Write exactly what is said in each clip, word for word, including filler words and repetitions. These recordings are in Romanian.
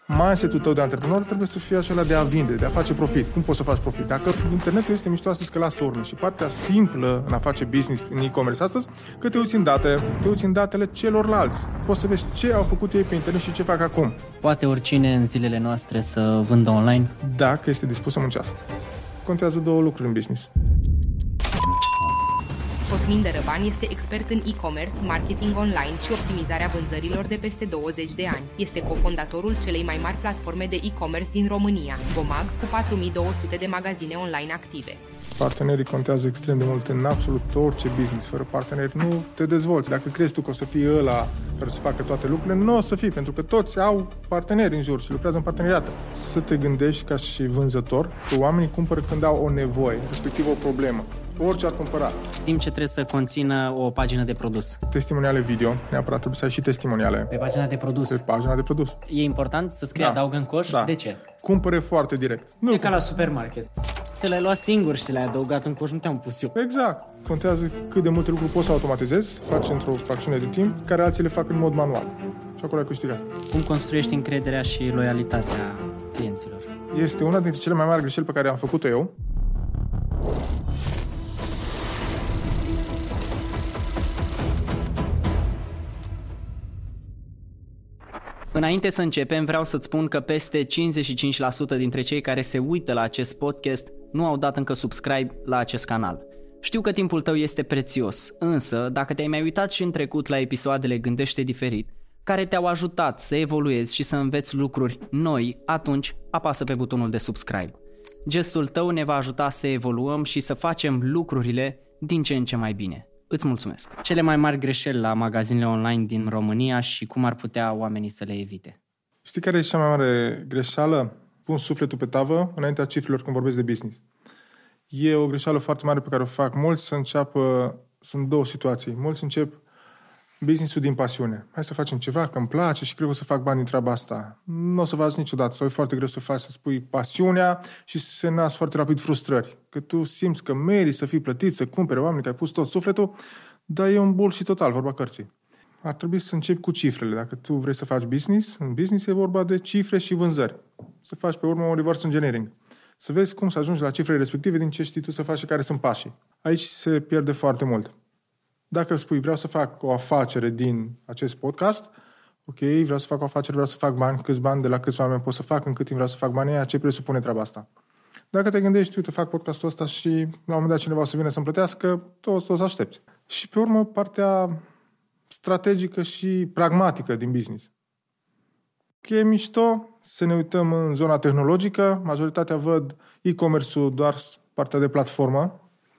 mindset-ul tău de antreprenor trebuie să fie acela de a vinde, de a face profit. Cum poți să faci profit? Dacă internetul este mișto astăzi că lasă urme și partea simplă în a face business în e-commerce astăzi, că te uiți în date, te uiți în datele celorlalți. Poți să vezi ce au făcut ei pe internet și ce fac acum. Poate oricine în zilele noastre să vândă online? Dacă este dispus să muncească. Contează două lucruri în business. Cosmin Dărăban este expert în e-commerce, marketing online și optimizarea vânzărilor de peste douăzeci de ani. Este cofondatorul celei mai mari platforme de e-commerce din România, Gomag, cu patru mii două sute de magazine online active. Partenerii contează extrem de mult în absolut orice business. Fără parteneri nu te dezvolți. Dacă crezi tu că o să fii ăla care să facă toate lucrurile, nu o să fii, pentru că toți au parteneri în jur și lucrează în parteneriat. Să te gândești ca și vânzător că oamenii cumpără când au o nevoie, respectiv o problemă. Orice ar cumpăra. Știm ce trebuie să conțină o pagină de produs. Testimoniale video, neapărat trebuie să ai și testimoniale. Pe pagina de produs. Pe pagina de produs. E important să scrie Da. adaugă în coș? Da. De ce? Cumpere foarte direct. Nu E ca la supermarket. Să le-ai luat singur și le-ai adăugat în coș, nu te-am pus eu. Exact. Contează cât de multe lucruri poți să automatizezi, faci într-o fracțiune de timp, care alții le fac în mod manual. Și acolo ai câștigat. Cum construiești încrederea și loialitatea clienților? Este una dintre cele mai mari greșeli pe care am făcut-o eu. Înainte să începem, vreau să-ți spun că peste cincizeci și cinci la sută dintre cei care se uită la acest podcast nu au dat încă subscribe la acest canal. Știu că timpul tău este prețios, însă dacă te-ai mai uitat și în trecut la episoadele Gândește Diferit, care te-au ajutat să evoluezi și să înveți lucruri noi, atunci apasă pe butonul de subscribe. Gestul tău ne va ajuta să evoluăm și să facem lucrurile din ce în ce mai bine. Îți mulțumesc! Cele mai mari greșeli la magazinele online din România și cum ar putea oamenii să le evite? Știi care e cea mai mare greșeală? Pun sufletul pe tavă înaintea cifrelor când vorbesc de business. E o greșeală foarte mare pe care o fac mulți să înceapă, sunt două situații. Mulți încep business-ul din pasiune. Hai să facem ceva, că îmi place și cred că o să fac bani din treaba asta. Nu o să faci niciodată, sau e foarte greu să faci, să spui pasiunea și să se nasc foarte rapid frustrări. Că tu simți că meriți să fii plătit, să cumpere oameni, că ai pus tot sufletul, dar e un bullshit total, vorba cărții. Ar trebui să începi cu cifrele. Dacă tu vrei să faci business, în business e vorba de cifre și vânzări. Să faci pe urmă un reverse engineering. Să vezi cum să ajungi la cifrele respective din ce știi tu să faci și care sunt pașii. Aici se pierde foarte mult. Dacă spui, vreau să fac o afacere din acest podcast, ok, vreau să fac o afacere, vreau să fac bani, câți bani, de la câți oameni pot să fac, în cât timp vreau să fac banii aia, ce presupune treaba asta. Dacă te gândești, uite, fac podcastul ăsta și la un moment dat cineva o să vină să-mi plătească, tu o să aștepți. Și pe urmă, partea strategică și pragmatică din business. Că e mișto să ne uităm în zona tehnologică, majoritatea văd e-commerce-ul doar partea de platformă,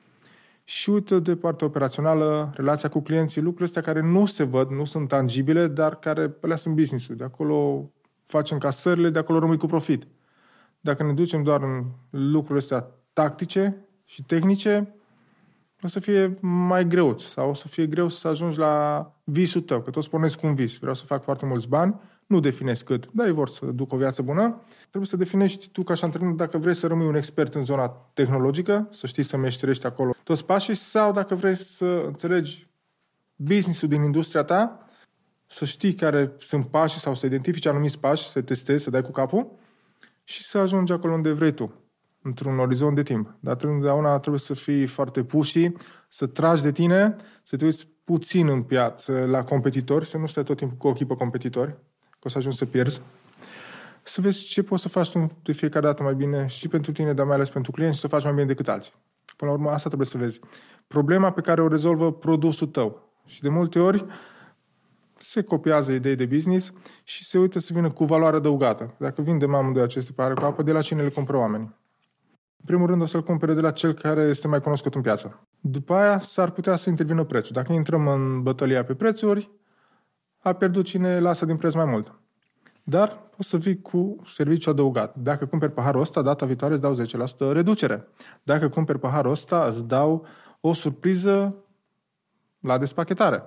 și uită de partea operațională, relația cu clienții, lucruri astea care nu se văd, nu sunt tangibile, dar care alea sunt business-ul. De acolo facem casările, de acolo rămâi cu profit. Dacă ne ducem doar în lucrurile astea tactice și tehnice, o să fie mai greu sau o să fie greu să ajungi la visul tău, că toți pornesc cu un vis. Vreau să fac foarte mulți bani, nu definezi cât, dar ei vor să duc o viață bună. Trebuie să definești tu ca și antrenor dacă vrei să rămâi un expert în zona tehnologică, să știi să meșterești acolo toți pașii, sau dacă vrei să înțelegi business-ul din industria ta, să știi care sunt pașii sau să identifici anumiți pași, să testezi, să dai cu capul și să ajungi acolo unde vrei tu, într-un orizont de timp. Dar întotdeauna trebuie să fii foarte pushy, să tragi de tine, să te uiți puțin în piață la competitori, să nu stai tot timpul cu ochii pe competitori, că o să ajungi să pierzi. Să vezi ce poți să faci tu de fiecare dată mai bine și pentru tine, dar mai ales pentru clienți, și să o faci mai bine decât alții. Până la urmă, asta trebuie să vezi. Problema pe care o rezolvă produsul tău. Și de multe ori se copiază idei de business și se uită să vină cu valoare adăugată. Dacă vindem amândoi aceste pahare cu apă, de la cine le cumpără oamenii? În primul rând o să-l cumpere de la cel care este mai cunoscut în piață. După aia s-ar putea să intervină prețul. Dacă intrăm în bătălia pe prețuri, a pierdut cine lasă din preț mai mult. Dar poți să vii cu serviciu adăugat. Dacă cumperi paharul ăsta, data viitoare îți dau zece la sută reducere. Dacă cumperi paharul ăsta, îți dau o surpriză la despachetare.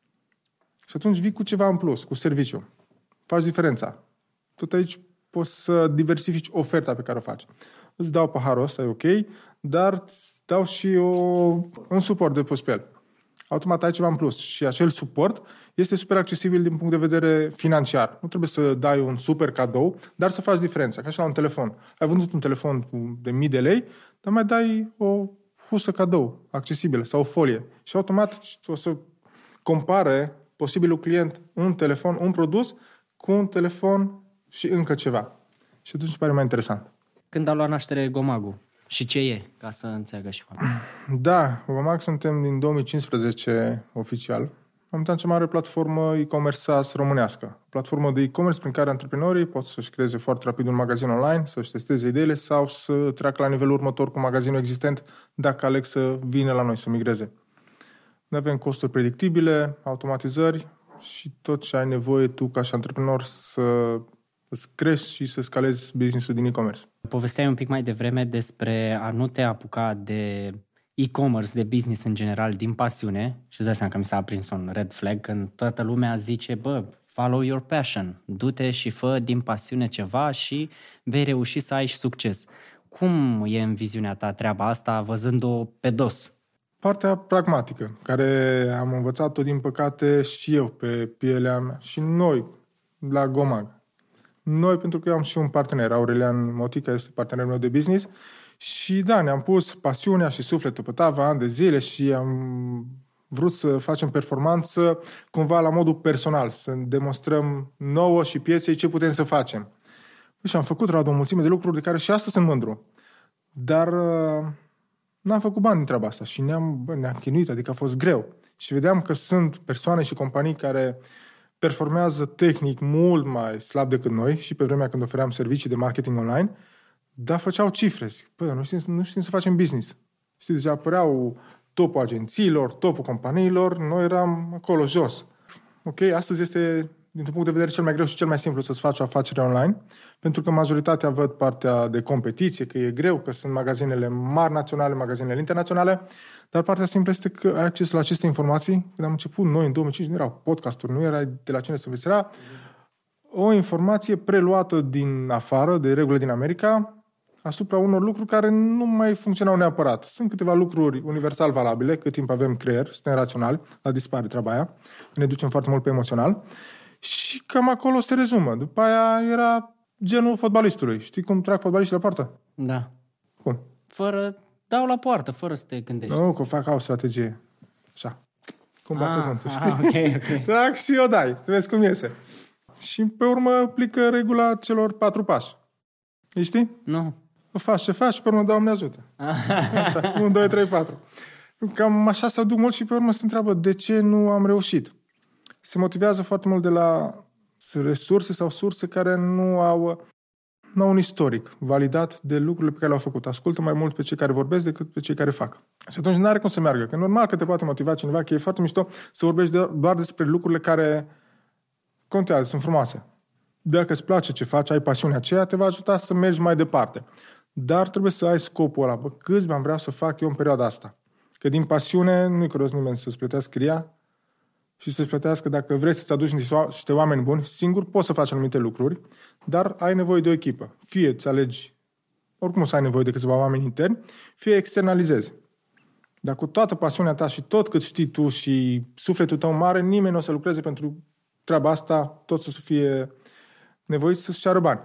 Și atunci vii cu ceva în plus, cu serviciu. Faci diferența. Tot aici poți să diversifici oferta pe care o faci. Îți dau paharul ăsta, e ok, dar îți dau și o, un suport de pus pe el. automat ai ceva în plus. Și acel suport este super accesibil din punct de vedere financiar. Nu trebuie să dai un super cadou, dar să faci diferența, ca și la un telefon. Ai vândut un telefon de mii de lei, dar mai dai o husă cadou accesibilă sau o folie. Și automat o să compare posibilul client un telefon, un produs, cu un telefon și încă ceva. Și atunci pare mai interesant. Când a luat naștere Gomag-ul? Și ce e, ca să înțelegă și oamenii? Da, Gomag suntem din două mii cincisprezece oficial. Am dat cea mare platformă e-commerce SaaS românească. Platformă de e-commerce prin care antreprenorii pot să-și creeze foarte rapid un magazin online, să-și testeze ideile sau să treacă la nivelul următor cu magazinul existent dacă aleg să vină la noi, să migreze. Noi avem costuri predictibile, automatizări și tot ce ai nevoie tu ca și antreprenor să îți crești și să scalezi business-ul din e-commerce. Povesteai un pic mai devreme despre a nu te apuca de e-commerce, de business în general, din pasiune și îți dai seama că mi s-a aprins un red flag când toată lumea zice, bă, follow your passion, du-te și fă din pasiune ceva și vei reuși să ai și succes. Cum e în viziunea ta treaba asta, văzând-o pe dos? Partea pragmatică, care am învățat-o, din păcate, și eu pe pielea mea și noi la Gomag. Noi, pentru că eu am și un partener, Aurelian Motica este partenerul meu de business și da, ne-am pus pasiunea și sufletul pe tavă ani de zile și am vrut să facem performanță cumva la modul personal, să demonstrăm nouă și pieței ce putem să facem. Și am făcut, Radu, o mulțime de lucruri de care și astăzi sunt mândru. Dar uh, n-am făcut bani din treaba asta și ne-am, bă, ne-am chinuit, adică a fost greu. Și vedeam că sunt persoane și companii care performează tehnic mult mai slab decât noi și pe vremea când ofeream servicii de marketing online, dar făceau cifre. Zic, bă, nu știm, nu știm să facem business. Știi, deja apăreau topul agențiilor, topul companiilor, noi eram acolo jos. Ok, astăzi este, dintr-un punct de vedere, cel mai greu și cel mai simplu să-ți faci o afacere online, pentru că majoritatea văd partea de competiție, că e greu, că sunt magazinele mari naționale, magazinele internaționale, dar partea simplă este că ai acces la aceste informații. Când am început noi în două mii cinci, nu erau podcasturi, nu era de la cine să înveți, era o informație preluată din afară, de regulă din America, asupra unor lucruri care nu mai funcționau neapărat. Sunt câteva lucruri universal valabile, cât timp avem creier, suntem raționali, dar dispare treaba aia, ne ducem foarte mult pe emoțional și cam acolo se rezumă. După aia era genul fotbalistului. Știi cum trag fotbaliștii la poartă? Da. Cum? Fără, dau la poartă, fără să te gândești. Nu, că fac o strategie. Așa. Cum bate ah, vântul, ah, știi? Okay, okay. Trag și o dai, să vezi cum iese. Și pe urmă aplică regula celor patru pași. Știi? Nu. O faci ce faci și pe urmă, Doamne ajută. Așa, unu, doi, trei, patru. Cam așa se duc mult și pe urmă se întreabă de ce nu am reușit. Se motivează foarte mult de la resurse sau surse care nu au, nu au un istoric validat de lucrurile pe care le-au făcut. Ascultă mai mult pe cei care vorbesc decât pe cei care fac. Și atunci nu are cum să meargă. Că normal că te poate motiva cineva, că e foarte mișto să vorbești doar despre lucrurile care contează, sunt frumoase. Dacă îți place ce faci, ai pasiunea aceea, te va ajuta să mergi mai departe. Dar trebuie să ai scopul ăla. Bă, câți bani vreau să fac eu în perioada asta? Că din pasiune nu-i curios nimeni să-ți plătească chiria și să-ți plătească dacă vrei să-ți aduci niște oameni buni. Singur poți să faci anumite lucruri, dar ai nevoie de o echipă. Fie îți alegi, oricum o să ai nevoie de câțiva oameni interni, fie externalizezi. Dar cu toată pasiunea ta și tot cât știi tu și sufletul tău mare, nimeni nu o să lucreze pentru treaba asta, tot să fie nevoit să-ți ceară bani.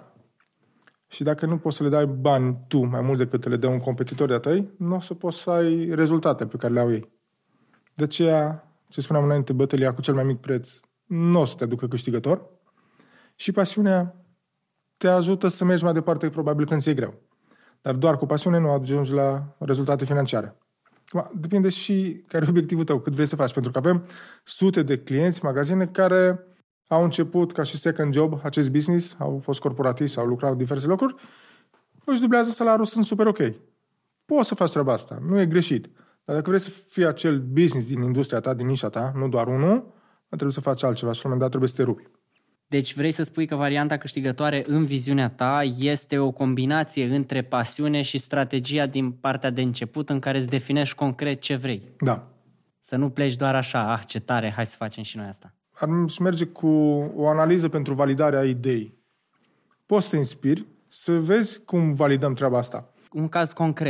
Și dacă nu poți să le dai bani tu mai mult decât le dă un competitor de-a tăi, nu o să poți să ai rezultate pe care le au ei. De aceea, ce spuneam înainte, bătălia cu cel mai mic preț nu o să te aducă câștigător și pasiunea te ajută să mergi mai departe, probabil când ți-e greu. Dar doar cu pasiune nu ajungi la rezultate financiare. Depinde și care e obiectivul tău, cât vrei să faci, pentru că avem sute de clienți, magazine care au început ca și second job acest business, au fost corporatiști, au lucrat în diverse locuri, își dublează salariul, sunt super ok. Poți să faci treaba asta, nu e greșit. Dar dacă vrei să fii acel business din industria ta, din nișa ta, nu doar unul, trebuie să faci altceva și la un moment dat trebuie să te rupi. Deci vrei să spui că varianta câștigătoare în viziunea ta este o combinație între pasiune și strategia din partea de început în care îți definești concret ce vrei. Da. Să nu pleci doar așa, ah, ce tare, hai să facem și noi asta. Ar merge cu o analiză pentru validarea ideii. Poți să te inspiri, să vezi cum validăm treaba asta. Un caz concret.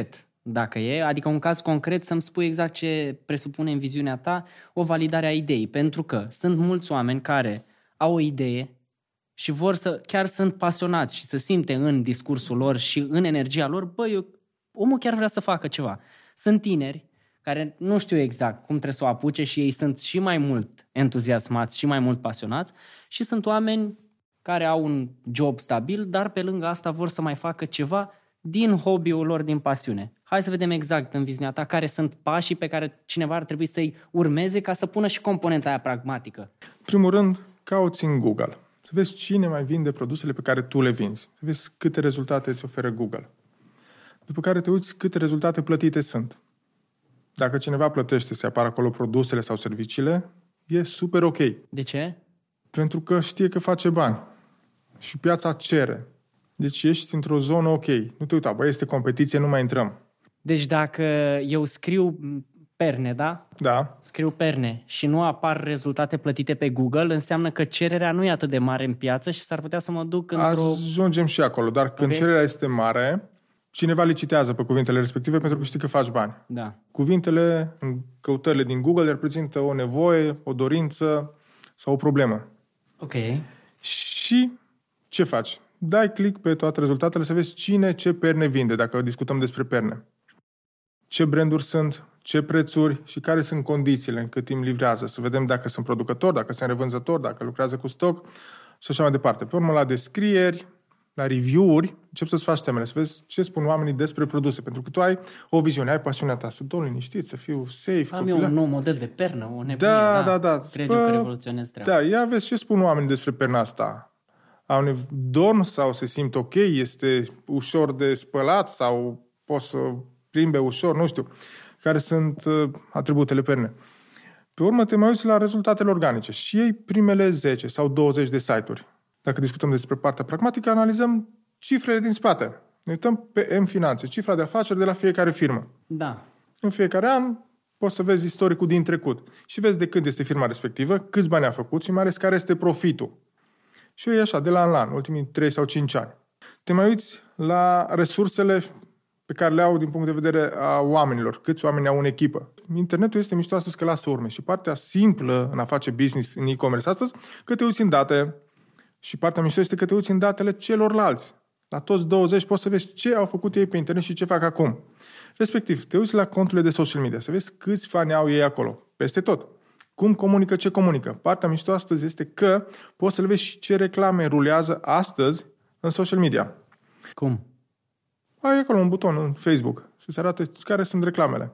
dacă e, adică un caz concret să-mi spui exact ce presupune în viziunea ta o validare a ideii, pentru că sunt mulți oameni care au o idee și vor să, chiar sunt pasionați și să simte în discursul lor și în energia lor, bă, eu, omul chiar vrea să facă ceva. Sunt tineri care nu știu exact cum trebuie să o apuce și ei sunt și mai mult entuziasmați și mai mult pasionați și sunt oameni care au un job stabil, dar pe lângă asta vor să mai facă ceva din hobby-ul lor, din pasiune. Hai să vedem exact în viziunea ta care sunt pașii pe care cineva ar trebui să-i urmeze ca să pună și componenta aia pragmatică. În primul rând, cauți în Google. Să vezi cine mai vinde produsele pe care tu le vinzi. Să vezi câte rezultate îți oferă Google. După care te uiți câte rezultate plătite sunt. Dacă cineva plătește să apară acolo produsele sau serviciile, e super ok. De ce? Pentru că știe că face bani. Și piața cere. Deci ești într-o zonă ok. Nu te uita, bă, este competiție, nu mai intrăm. Deci dacă eu scriu perne, da? Da. Scriu perne și nu apar rezultate plătite pe Google, înseamnă că cererea nu e atât de mare în piață și s-ar putea să mă duc într-o... Ajungem și acolo, dar când Okay. cererea este mare, cineva licitează pe cuvintele respective pentru că știi că faci bani. Da. Cuvintele în căutările din Google reprezintă o nevoie, o dorință sau o problemă. Ok. Și ce faci? Dai click pe toate rezultatele să vezi cine ce perne vinde, dacă discutăm despre perne. Ce branduri sunt, ce prețuri și care sunt condițiile în cât timp livrează. Să vedem dacă sunt producători, dacă sunt revânzători, dacă lucrează cu stoc și așa mai departe. Pe urmă, la descrieri, la review-uri, începi să-ți faci temele, să vezi ce spun oamenii despre produse. Pentru că tu ai o viziune, ai pasiunea ta, să dormi liniștit, să fiu safe. Am eu un nou model de pernă, o nebunie. Da, da, da. Cred eu că revoluționez treaba. Da, ia vezi ce spun oamenii despre perna asta. Au nev- dorm sau se simt ok, este ușor de spălat sau poți să plimbe ușor, nu știu, care sunt uh, atributele perne. Pe urmă te mai uiți la rezultatele organice și iei primele zece sau douăzeci de site-uri. Dacă discutăm despre partea pragmatică, analizăm cifrele din spate. Ne uităm pe M-Finanțe, cifra de afaceri de la fiecare firmă. Da. În fiecare an poți să vezi istoricul din trecut și vezi de când este firma respectivă, câți bani a făcut și mai ales care este profitul. Și e așa, de la an la an, ultimii trei sau cinci ani. Te mai uiți la resursele pe care le au din punct de vedere a oamenilor, câți oameni au în echipă. Internetul este mișto astăzi că lasă urme și partea simplă în a face business în e-commerce astăzi, că te uiți în date și partea mișto este că te uiți în datele celorlalți. La toți douăzeci poți să vezi ce au făcut ei pe internet și ce fac acum. Respectiv, te uiți la conturile de social media, să vezi câți fani au ei acolo, peste tot. Cum comunică, ce comunică. Partea mișto astăzi este că poți să le vezi și ce reclame rulează astăzi în social media. Cum? Ai acolo un buton în Facebook să se arate care sunt reclamele.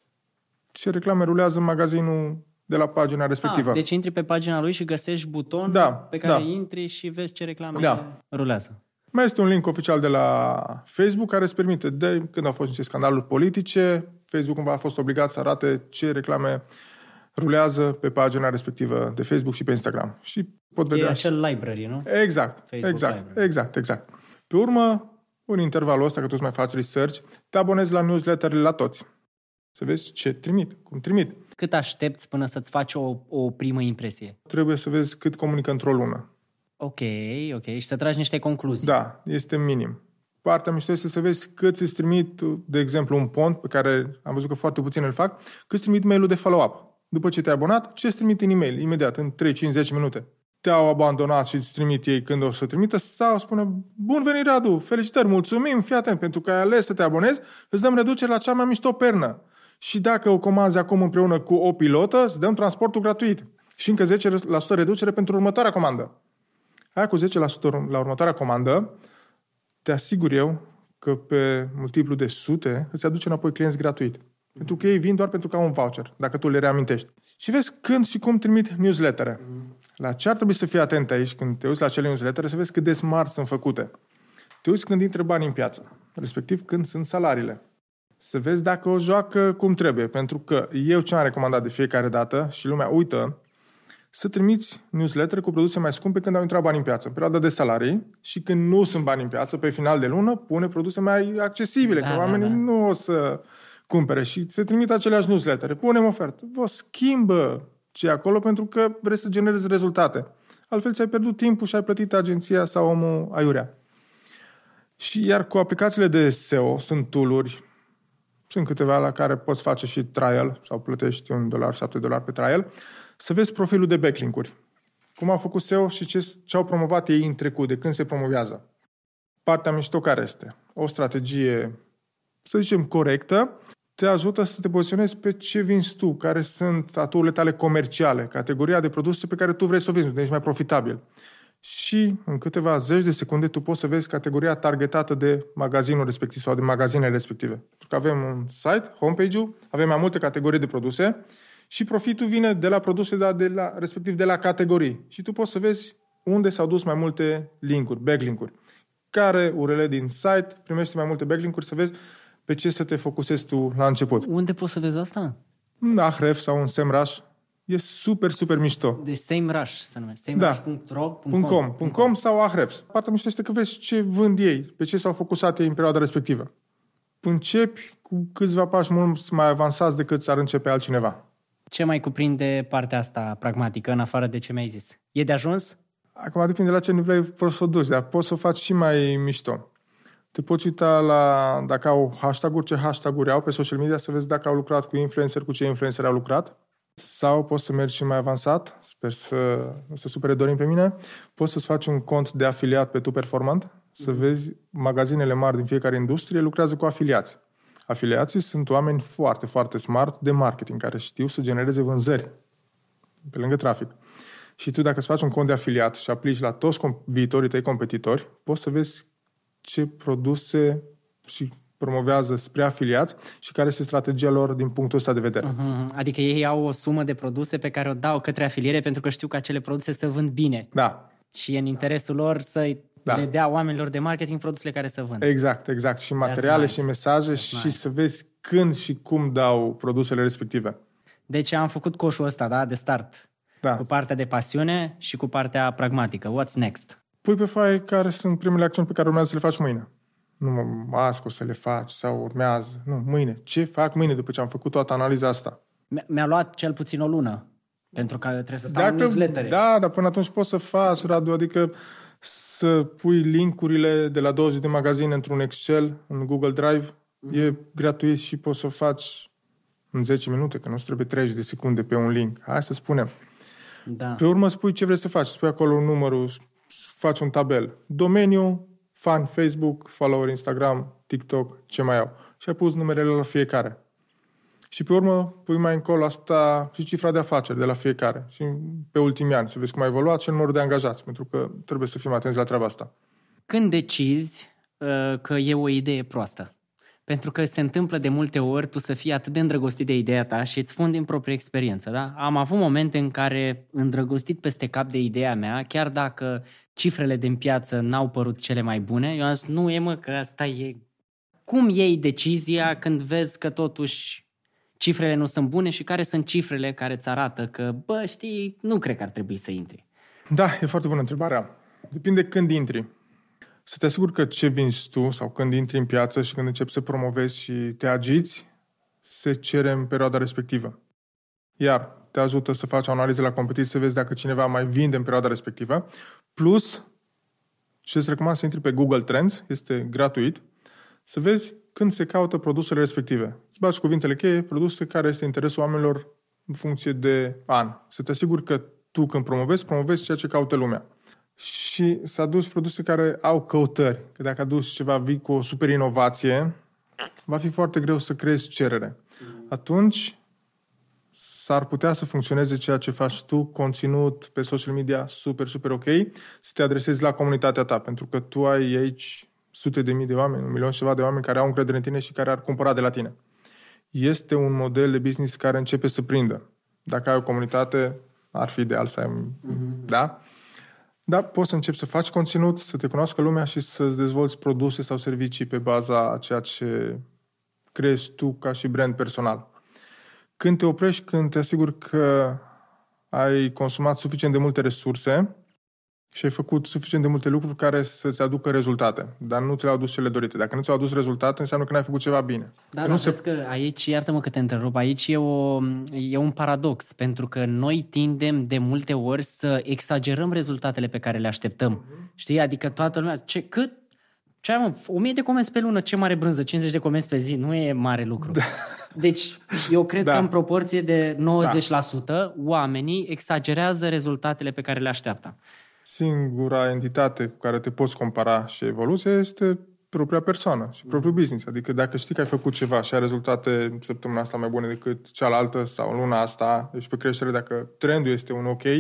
Ce reclame rulează în magazinul de la pagina respectivă. Ah, deci intri pe pagina lui și găsești buton Da, pe care da. intri și vezi ce reclame Da. rulează. Mai este un link oficial de la Facebook care îți permite, de când au fost niște scandaluri politice, Facebook cumva a fost obligat să arate ce reclame rulează pe pagina respectivă de Facebook și pe Instagram. Și pot vedea. E acel library, nu? Exact, Facebook exact, library. exact, exact. Pe urmă, în intervalul ăsta, că tu îți mai faci research, te abonezi la newsletterele la toți. Să vezi ce trimit, cum trimit. Cât aștepți până să-ți faci o, o primă impresie? Trebuie să vezi cât comunică într-o lună. Ok, ok. Și să tragi niște concluzii. Da, este minim. Partea mișto este să vezi cât îți trimit, de exemplu, un pont pe care am văzut că foarte puțin îl fac, cât îți trimit mail-ul de follow-up. După ce te-ai abonat, ce îți trimit în e-mail, imediat, în trei, cinci, zece minute. Te-au abandonat și îți trimit ei când o să trimită sau spune, bun venit Radu, felicitări, mulțumim, fii atent, pentru că ai ales să te abonezi, îți dăm reducere la cea mai mișto pernă. Și dacă o comanzi acum împreună cu o pilotă, îți dăm transportul gratuit. Și încă zece la sută reducere pentru următoarea comandă. Aia cu zece la sută la următoarea comandă, te asigur eu că pe multiplu de sute îți aduce înapoi clienți gratuit. Pentru că ei vin doar pentru că au un voucher, dacă tu le reamintești. Și vezi când și cum trimit newslettere. La ce ar trebui să fii atent aici când te uiți la acele newslettere, să vezi cât de smart sunt făcute. Te uiți când intră bani în piață, respectiv când sunt salariile. Să vezi dacă o joacă cum trebuie, pentru că eu ce am recomandat de fiecare dată și lumea uită, să trimiți newsletter cu produse mai scumpe când au intrat bani în piață, în perioada de salarii, și când nu sunt bani în piață, pe final de lună, pune produse mai accesibile, Da, că da, oamenii da. nu o să cumpere și se trimit aceleași newslettere. Punem ofertă. Vă schimbă ce e acolo pentru că vrei să generezi rezultate. Altfel ți-ai pierdut timpul și ai plătit agenția sau omul aiurea. Și iar cu aplicațiile de S E O sunt tool-uri sunt câteva la care poți face și trial sau plătești un dolar, șapte dolari pe trial, să vezi profilul de backlink-uri. Cum au făcut S E O și ce, ce au promovat ei în trecut, de când se promovează. Partea mișto care este? O strategie, să zicem, corectă, te ajută să te poziționezi pe ce vinzi tu, care sunt aturile tale comerciale, categoria de produse pe care tu vrei să o vinzi, unde ești mai profitabil. Și în câteva zeci de secunde tu poți să vezi categoria targetată de magazinul respectiv sau de magazinele respective. Pentru că avem un site, homepage-ul, avem mai multe categorii de produse și profitul vine de la produse, de la, de la, respectiv de la categorii. Și tu poți să vezi unde s-au dus mai multe linkuri, backlink-uri. Care U R L din site primește mai multe backlink-uri, să vezi pe ce să te focusezi tu la început. Unde poți să vezi asta? În Ahref sau în SEMrush. E super, super mișto. Deci SEMrush se numește. SEMrush punct ro punct com .com, .com sau Ahrefs. Partea mișto este că vezi ce vând ei, pe ce s-au focusat ei în perioada respectivă. Începi cu câțiva pași mult mai avansați decât s-ar începe altcineva. Ce mai cuprinde partea asta pragmatică, în afară de ce mi-ai zis? E de ajuns? Acum depinde la ce nivel vrei să o duci, dar poți să o faci și mai mișto. Te poți uita la dacă au hashtag-uri, ce hashtag-uri au pe social media, să vezi dacă au lucrat cu influencer, cu ce influencer au lucrat. Sau poți să mergi și mai avansat, sper să nu se supere Dorin pe mine, poți să-ți faci un cont de afiliat pe Tu Performant, să vezi magazinele mari din fiecare industrie lucrează cu afiliați. Afiliații sunt oameni foarte, foarte smart de marketing, care știu să genereze vânzări pe lângă trafic. Și tu dacă îți faci un cont de afiliat și aplici la toți viitorii tăi competitori, poți să vezi ce produse și promovează spre afiliați și care este strategia lor din punctul ăsta de vedere. Uh-huh. Adică ei au o sumă de produse pe care o dau către afiliere pentru că știu că acele produse se vând bine. Da. Și e în interesul lor să da. le dea oamenilor de marketing produsele care se vând. Exact, exact. Și materiale nice. Și mesaje That's și nice. Să vezi când și cum dau produsele respective. Deci am făcut coșul ăsta, da, de start. Da. Cu partea de pasiune și cu partea pragmatică. What's next? Pui pe foaie care sunt primele acțiuni pe care urmează să le faci mâine. Nu azi o să le faci sau urmează. Nu, mâine. Ce fac mâine după ce am făcut toată analiza asta? Mi-a luat cel puțin o lună. Pentru că trebuie să stau în newslettere. Da, dar până atunci poți să faci, Radu, adică să pui linkurile de la douăzeci de magazine într-un Excel, în Google Drive. Mm-hmm. E gratuit și poți să faci în zece minute, că nu-ți trebuie treizeci de secunde pe un link. Hai să spunem. Da. Pe urmă spui ce vrei să faci. Spui acolo numărul, faci un tabel. Domeniu, fan, Facebook, follower, Instagram, TikTok, ce mai au. Și ai pus numerele la fiecare. Și pe urmă pui mai încolo asta și cifra de afaceri de la fiecare. Și pe ultimii ani să vezi cum a evoluat și numărul de angajați. Pentru că trebuie să fim atenți la treaba asta. Când decizi uh, că e o idee proastă? Pentru că se întâmplă de multe ori tu să fii atât de îndrăgostit de ideea ta și îți spun din proprie experiență. Da? Am avut momente în care, îndrăgostit peste cap de ideea mea, chiar dacă cifrele din piață n-au părut cele mai bune, eu am zis, nu e mă, că asta e... Cum iei decizia când vezi că totuși cifrele nu sunt bune și care sunt cifrele care îți arată că, bă, știi, nu cred că ar trebui să intri? Da, e foarte bună întrebarea. Depinde când intri. Să te asiguri că ce vinzi tu sau când intri în piață și când începi să promovezi și te agiți, se cere în perioada respectivă. Iar te ajută să faci o analiză la competiție, să vezi dacă cineva mai vinde în perioada respectivă. Plus, ce îți recomand să intri pe Google Trends, este gratuit, să vezi când se caută produsele respective. Îți bagi cuvintele cheie, produse care este interesul oamenilor în funcție de an. Să te asiguri că tu când promovezi, promovezi ceea ce caută lumea. Și să aduci produse care au căutări. Că dacă aduci ceva, vii cu o super inovație, va fi foarte greu să creezi cerere. Atunci s-ar putea să funcționeze ceea ce faci tu, conținut pe social media super, super ok, să te adresezi la comunitatea ta, pentru că tu ai aici sute de mii de oameni, un milion și ceva de oameni care au încredere în tine și care ar cumpăra de la tine. Este un model de business care începe să prindă. Dacă ai o comunitate, ar fi ideal să ai... Mm-hmm. Da? Da, poți să începi să faci conținut, să te cunoască lumea și să-ți dezvolți produse sau servicii pe baza a ceea ce crezi tu ca și brand personal. Când te oprești, când te asiguri că ai consumat suficient de multe resurse și ai făcut suficient de multe lucruri care să-ți aducă rezultate, dar nu ți le-au adus cele dorite. Dacă nu ți-au adus rezultate, înseamnă că n-ai făcut ceva bine. Da, dar se... că aici, iartă-mă că te întrerup, aici e, o, e un paradox, pentru că noi tindem de multe ori să exagerăm rezultatele pe care le așteptăm. Uh-huh. Știi? Adică toată lumea, ce, cât? Ce ai, mă? o mie de comenzi pe lună, ce mare brânză, cincizeci de comenzi pe zi, nu e mare lucru. Da. Deci, eu cred da. că în proporție de nouăzeci la sută da. oamenii exagerează rezultatele pe care le așteaptă. Singura entitate cu care te poți compara și evoluția este propria persoană și propriul business. Adică dacă știi că ai făcut ceva și ai rezultate săptămâna asta mai bune decât cealaltă sau luna asta, deci pe creștere, dacă trendul este un ok,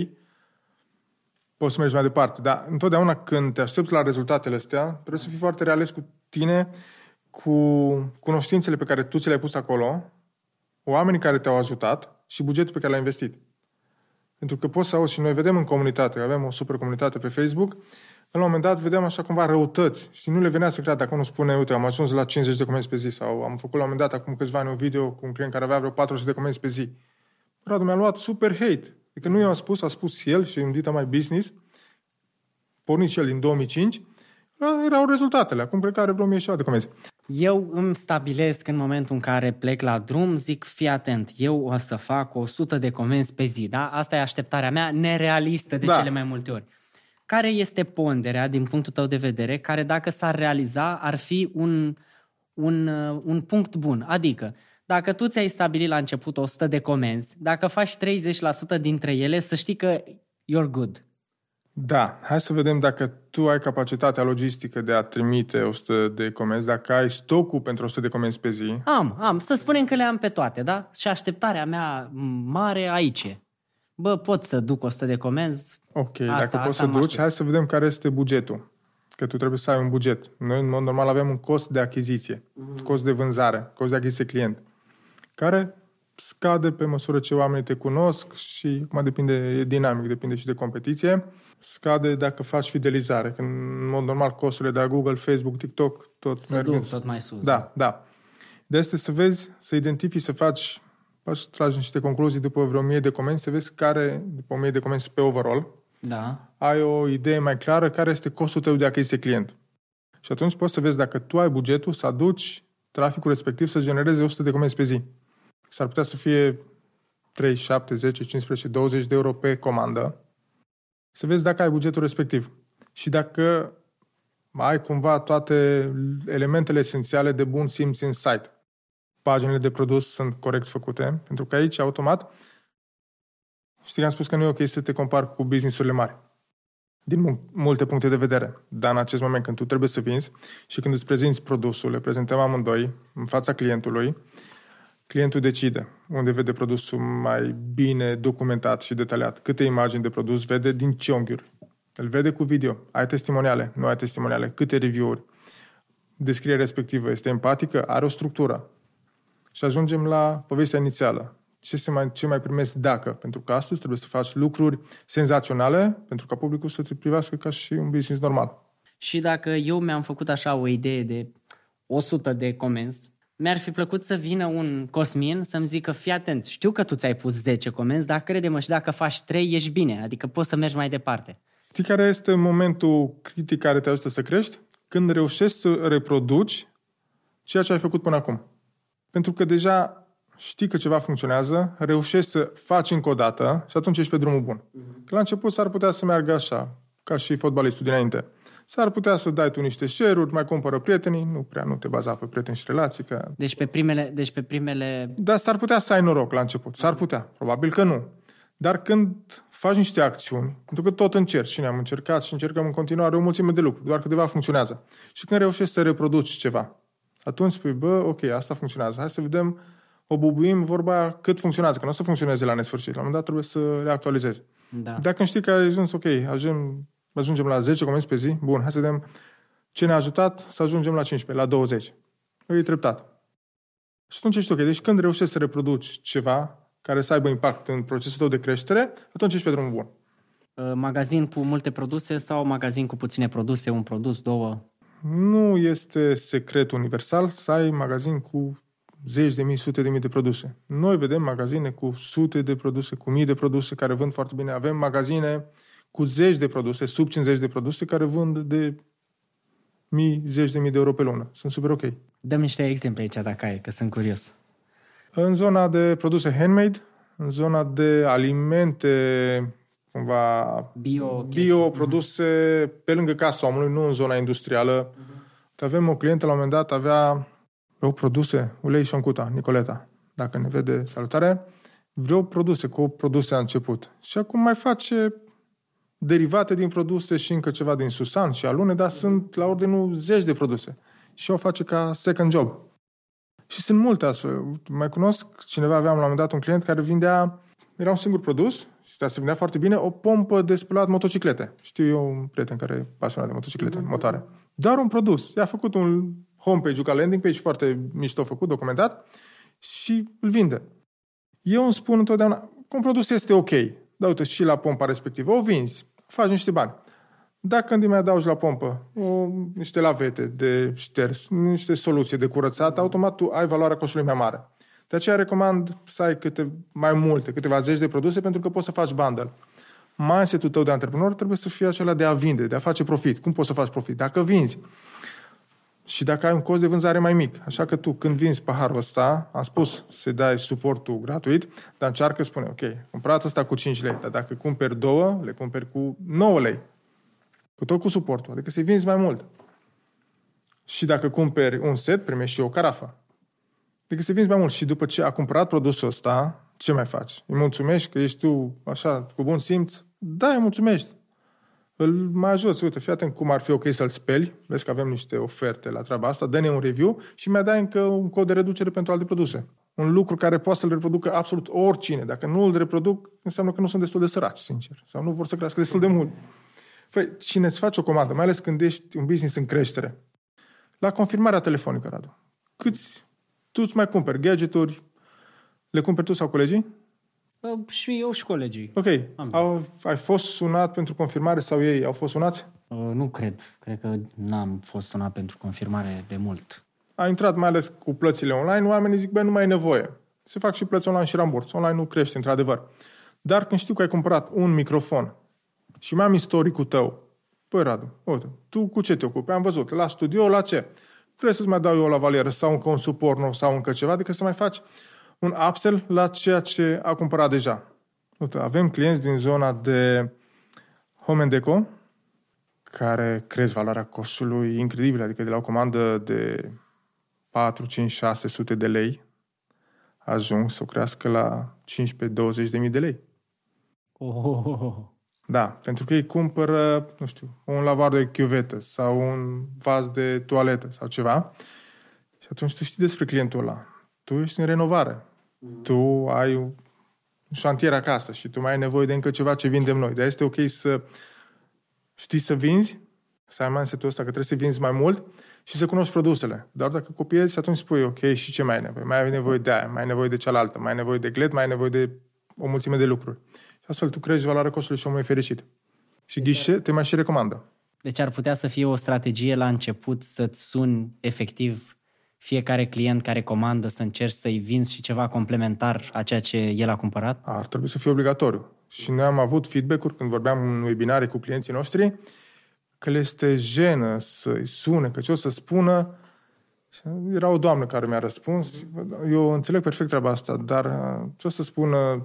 poți să mergi mai departe. Dar întotdeauna când te aștepți la rezultatele astea, trebuie să fii foarte realist cu tine, cu cunoștințele pe care tu ți le-ai pus acolo, oamenii care te-au ajutat și bugetul pe care l-ai investit. Pentru că poți să auzi și noi vedem în comunitate, avem o super comunitate pe Facebook, la un moment dat vedem așa cumva răutăți și nu le venea să creadă. Dacă nu spune, uite, am ajuns la cincizeci de comenzi pe zi sau am făcut la un moment dat acum câțiva ani un video cu un client care avea vreo patru sute de comenzi pe zi. Radu mi-a luat super hate. Adică nu i-am spus, a spus el și în Dita My Business, pornit și el din două mii cinci, erau rezultatele. Acum cred că are vreo o mie și ceva de comenzi. Eu îmi stabilesc în momentul în care plec la drum, zic, fii atent, eu o să fac o sută de comenzi pe zi, da? Asta e așteptarea mea nerealistă de da. cele mai multe ori. Care este ponderea, din punctul tău de vedere, care dacă s-ar realiza ar fi un, un, un punct bun? Adică, dacă tu ți-ai stabilit la început o sută de comenzi, dacă faci treizeci la sută dintre ele, să știi că you're good. Da, hai să vedem dacă tu ai capacitatea logistică de a trimite o sută de comenzi, dacă ai stocul pentru o sută de comenzi pe zi. Am, am. Să spunem că le am pe toate, da? Și așteptarea mea mare aici e. Bă, pot să duc o sută de comenzi. Ok, asta, dacă poți să duci, hai să vedem care este bugetul. Că tu trebuie să ai un buget. Noi, în mod normal, avem un cost de achiziție, mm. cost de vânzare, cost de achiziție client, care scade pe măsură ce oamenii te cunosc și, acum depinde, e dinamic, depinde și de competiție, scade dacă faci fidelizare. Când, în mod normal, costurile de la Google, Facebook, TikTok, tot merg duc, tot mai sus. Da, da. De asta să vezi, să identifici, să faci, faci, tragi niște concluzii după vreo mie de comenzi, să vezi care, după o mie de comenzi pe overall, da. ai o idee mai clară care este costul tău de achiziție client. Și atunci poți să vezi dacă tu ai bugetul să aduci traficul respectiv să genereze o sută de comenzi pe zi. S-ar putea să fie trei, șapte, zece, cincisprezece, douăzeci de euro pe comandă. Să vezi dacă ai bugetul respectiv. Și dacă ai cumva toate elementele esențiale de bun simț în site. Paginile de produs sunt corect făcute, pentru că aici, automat, știi că am spus că nu e ok să te compari cu business-urile mari. Din multe puncte de vedere. Dar în acest moment, când tu trebuie să vinzi și când îți prezinți produsul, le prezentăm amândoi în fața clientului, clientul decide unde vede produsul mai bine documentat și detaliat. Câte imagini de produs vede, din ce unghiuri. Îl vede cu video. Ai testimoniale, nu ai testimoniale. Câte review-uri. Descrierea respectivă este empatică, are o structură. Și ajungem la povestea inițială. Ce, se mai, ce mai primesc dacă? Pentru că astăzi trebuie să faci lucruri senzaționale pentru ca publicul să te privească ca și un business normal. Și dacă eu mi-am făcut așa o idee de o sută de comenzi, mi-ar fi plăcut să vină un Cosmin să-mi zică, fii atent, știu că tu ți-ai pus zece comenzi, dar crede-mă, și dacă faci trei, ești bine, adică poți să mergi mai departe. Știi care este momentul critic care te ajută să crești? Când reușești să reproduci ceea ce ai făcut până acum. Pentru că deja știi că ceva funcționează, reușești să faci încă o dată și atunci ești pe drumul bun. Mm-hmm. Că la început s-ar putea să meargă așa, ca și fotbalistul dinainte. S-ar putea să dai tu niște share-uri, mai cumpără prietenii, nu prea, nu te baza pe prieteni și relații. Că... Deci pe primele... Deci pe primele... Dar s-ar putea să ai noroc la început, s-ar putea, probabil că nu. Dar când faci niște acțiuni, pentru că tot încerci și ne-am încercat și încercăm în continuare o mulțime de lucruri, doar câteva funcționează. Și când reușești să reproduci ceva, atunci spui, bă, ok, asta funcționează, hai să vedem, o bubuim vorba aia cât funcționează, că nu o să funcționeze la nesfârșit, la un moment dat trebuie să reactualizezi. Da. Dacă știi că ai ajuns, ok, ajungem, ajungem la zece comenzi pe zi, bun, hai să vedem ce ne-a ajutat să ajungem la cincisprezece, la douăzeci. E treptat. Și atunci ești ok. Deci când reușești să reproduci ceva care să aibă impact în procesul tău de creștere, atunci ești pe drumul bun. Magazin cu multe produse sau magazin cu puține produse, un produs, două? Nu este secret universal să ai magazin cu zeci de mii, sute de mii de produse. Noi vedem magazine cu sute de produse, cu mii de produse care vând foarte bine. Avem magazine cu zeci de produse, sub cincizeci de produse, care vând de mii, zeci de mii de euro pe lună. Sunt super ok. Dăm niște exemple aici dacă ai, că sunt curios. În zona de produse handmade, în zona de alimente, cumva bio, bio produse uh-huh. pe lângă casa omului, nu în zona industrială, uh-huh. Avem o clientă, la un moment dat, avea vreo produse, ulei Șoncuta, Nicoleta. Dacă ne vede, salutare. Vreau produse, cu produse a început. Și acum mai face derivate din produse și încă ceva din Susan și alune, dar sunt la ordinul zeci de produse. Și o face ca second job. Și sunt multe astfel. Mai cunosc, cineva aveam la un moment dat un client care vindea, era un singur produs și se vindea foarte bine, o pompă de spălat motociclete. Știu eu un prieten care e pasionat de motociclete, mm-hmm. motoare. Dar un produs. I-a făcut un homepage, ca landing page foarte mișto făcut, documentat și îl vinde. Eu îmi spun întotdeauna că un produs este ok. Da, uite, și la pompa respectivă o vinzi, faci niște bani. Dacă îmi mai adaugi la pompă o, niște lavete de șters, niște soluții de curățat, automat tu ai valoarea coșului mai mare. De aceea recomand să ai câte, mai multe, câteva zeci de produse, pentru că poți să faci bundle. Mindset-ul tău de antreprenor trebuie să fie acela de a vinde, de a face profit. Cum poți să faci profit? Dacă vinzi și dacă ai un cost de vânzare mai mic. Așa că tu, când vinzi paharul ăsta, am spus să dai suportul gratuit, dar încearcă, spune, ok, cumpărați ăsta cu cinci lei, dar dacă cumperi două, le cumperi cu nouă lei. Cu tot cu suportul, adică să-i vinzi mai mult. Și dacă cumperi un set, primești și o carafă. Adică să-i vinzi mai mult. Și după ce a cumpărat produsul ăsta, ce mai faci? Îi mulțumești că ești tu așa, cu bun simț? Da, îi mulțumești. Îl mai ajuți. Uite, fii atent cum ar fi ok să-l speli. Vezi că avem niște oferte la treaba asta. Dă-ne un review și mi-a dai încă un cod de reducere pentru alte produse. Un lucru care poate să-l reproducă absolut oricine. Dacă nu îl reproduc, înseamnă că nu sunt destul de săraci, sincer. Sau nu vor să crească destul de mult. Păi, cine îți face o comandă, mai ales când ești un business în creștere, la confirmarea telefonică, Radu, câți tu îți mai cumperi gadgeturi, le cumperi tu sau colegii? Uh, și eu și colegii. Ok. Au, ai fost sunat pentru confirmare sau ei au fost sunați? Uh, nu cred. Cred că n-am fost sunat pentru confirmare de mult. A intrat mai ales cu plățile online, oamenii zic, bă, nu mai e nevoie. Se fac și plăți online și ramburs. Online nu crește, într-adevăr. Dar când știu că ai cumpărat un microfon și mai am istoricul tău, păi, Radu, uite, tu cu ce te ocupi? Am văzut, la studio, la ce? Vrei să-ți mai dau eu la valieră sau încă un suport nou sau încă ceva, adică să mai faci un upsell la ceea ce a cumpărat deja. Uite, avem clienți din zona de home and deco care cresc valoarea coșului incredibil, adică de la o comandă de patru, cinci, șase sute de lei ajung să o crească la cincisprezece douăzeci de mii de lei. Oh. Da, pentru că ei cumpără, nu știu, un lavar de chiuvetă sau un vas de toaletă sau ceva și atunci tu știi despre clientul ăla. Tu ești în renovare. Mm. Tu ai un șantier acasă și tu mai ai nevoie de încă ceva ce vindem noi. Dar este ok să știi să vinzi, să ai mindset-ul ăsta că trebuie să vinzi mai mult și să cunoști produsele. Dar dacă copiezi, atunci spui, ok, și ce mai ai nevoie? Mai ai nevoie de aia, mai ai nevoie de cealaltă, mai ai nevoie de glet, mai ai nevoie de o mulțime de lucruri. Și astfel tu crești valoarea coșului și omul e fericit. Și ghișe te mai și recomandă. Deci ar putea să fie o strategie la început să-ți suni efectiv fiecare client care comandă, să încerci să-i vinzi și ceva complementar a ceea ce el a cumpărat? Ar trebui să fie obligatoriu. Și noi am avut feedback-uri când vorbeam în webinare cu clienții noștri că le este jenă să-i sune, că ce o să spună. Și era o doamnă care mi-a răspuns. Eu înțeleg perfect treaba asta, dar ce o să spună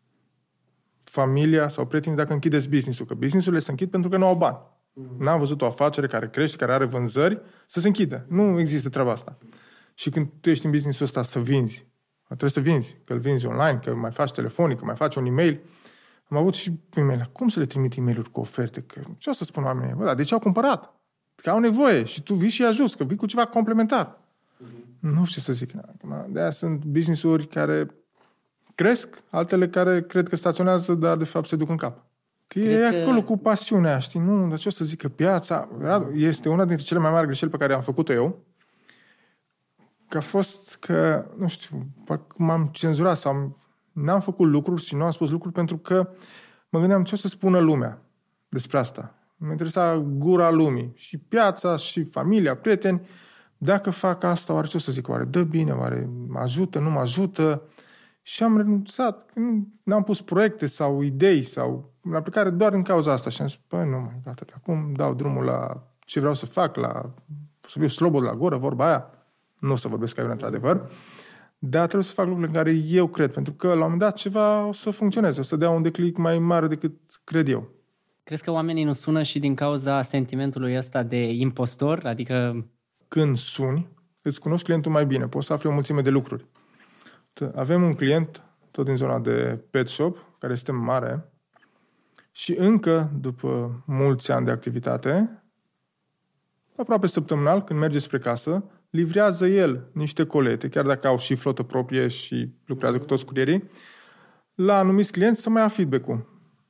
familia sau prietenii dacă închideți business-ul? Că business-urile se închid pentru că nu au bani. Mm-hmm. N-am văzut o afacere care crește, care are vânzări, să se închidă. Nu există treaba asta. Și când tu ești în business-ul ăsta să vinzi, trebuie să vinzi, că îl vinzi online, că mai faci telefonic, că mai faci un e-mail. Am avut și e-mail. Cum să le trimit e-mail-uri cu oferte? Că ce o să spun oamenii? Bă, dar de ce au cumpărat? Că au nevoie și tu vii și ajuți, că vii cu ceva complementar. Mm-hmm. Nu știu ce să zic. De-aia sunt business-uri care cresc, altele care cred că staționează, dar de fapt se duc în cap. Că e acolo că... cu pasiunea, știi? Nu, dar ce o să zic? Că piața este una dintre cele mai mari greșeli pe care am făcut-o eu. Că a fost că, nu știu, m-am cenzurat sau n-am făcut lucruri și nu am spus lucruri pentru că mă gândeam ce o să spună lumea despre asta. Mă interesa gura lumii. Și piața, și familia, prieteni. Dacă fac asta, oare ce o să zic? Oare dă bine? Oare mă ajută? Nu mă ajută? Și am renunțat. N-am pus proiecte sau idei sau în aplicare doar din cauza asta. Și am zis, păi nu, mai gata, acum dau drumul la ce vreau să fac, la să fiu slobod la gură, vorba aia. Nu o să vorbesc ca eu, într-adevăr. Dar trebuie să fac lucruri în care eu cred, pentru că la un moment dat ceva o să funcționeze, o să dea un declic mai mare decât cred eu. Crezi că oamenii nu sună și din cauza sentimentului ăsta de impostor? Adică când suni, îți cunoști clientul mai bine, poți să afli o mulțime de lucruri. Avem un client, tot din zona de pet shop, care este mare și încă, după mulți ani de activitate, aproape săptămânal, când merge spre casă, livrează el niște colete, chiar dacă au și flotă proprie și lucrează cu toți curierii, la anumiți clienți să mai ia feedback-ul.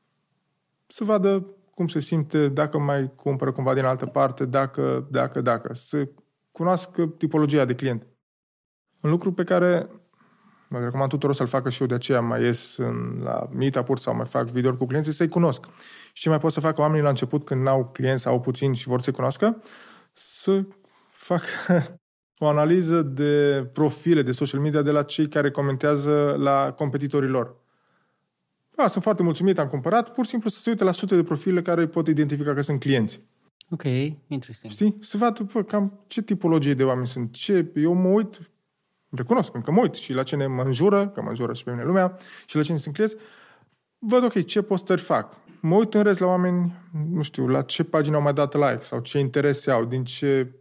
Să vadă cum se simte, dacă mai cumpără cumva din altă parte, dacă, dacă, dacă. Să cunoască tipologia de client. Un lucru pe care mă recomand tuturor să-l facă și eu, de aceea mai ies în, la meetup-uri sau mai fac video cu clienții, să-i cunosc. Și ce mai pot să facă oamenii la început, când n-au clienți sau au puțini și vor să-i cunoască, să fac o analiză de profile de social media de la cei care comentează la competitorii lor. A, sunt foarte mulțumit, am cumpărat, pur și simplu să se uite la sute de profile care pot identifica că sunt clienți. Ok, interesting. Știi? Să vadă, bă, cam ce tipologie de oameni sunt. Ce, eu mă uit, recunosc, încă mă uit și la cine mă înjură, că mă înjură și pe mine lumea, și la cine sunt clienți, văd, ok, ce postări fac. Mă uit în rest la oameni, nu știu, la ce pagini au mai dat like sau ce interese au, din ce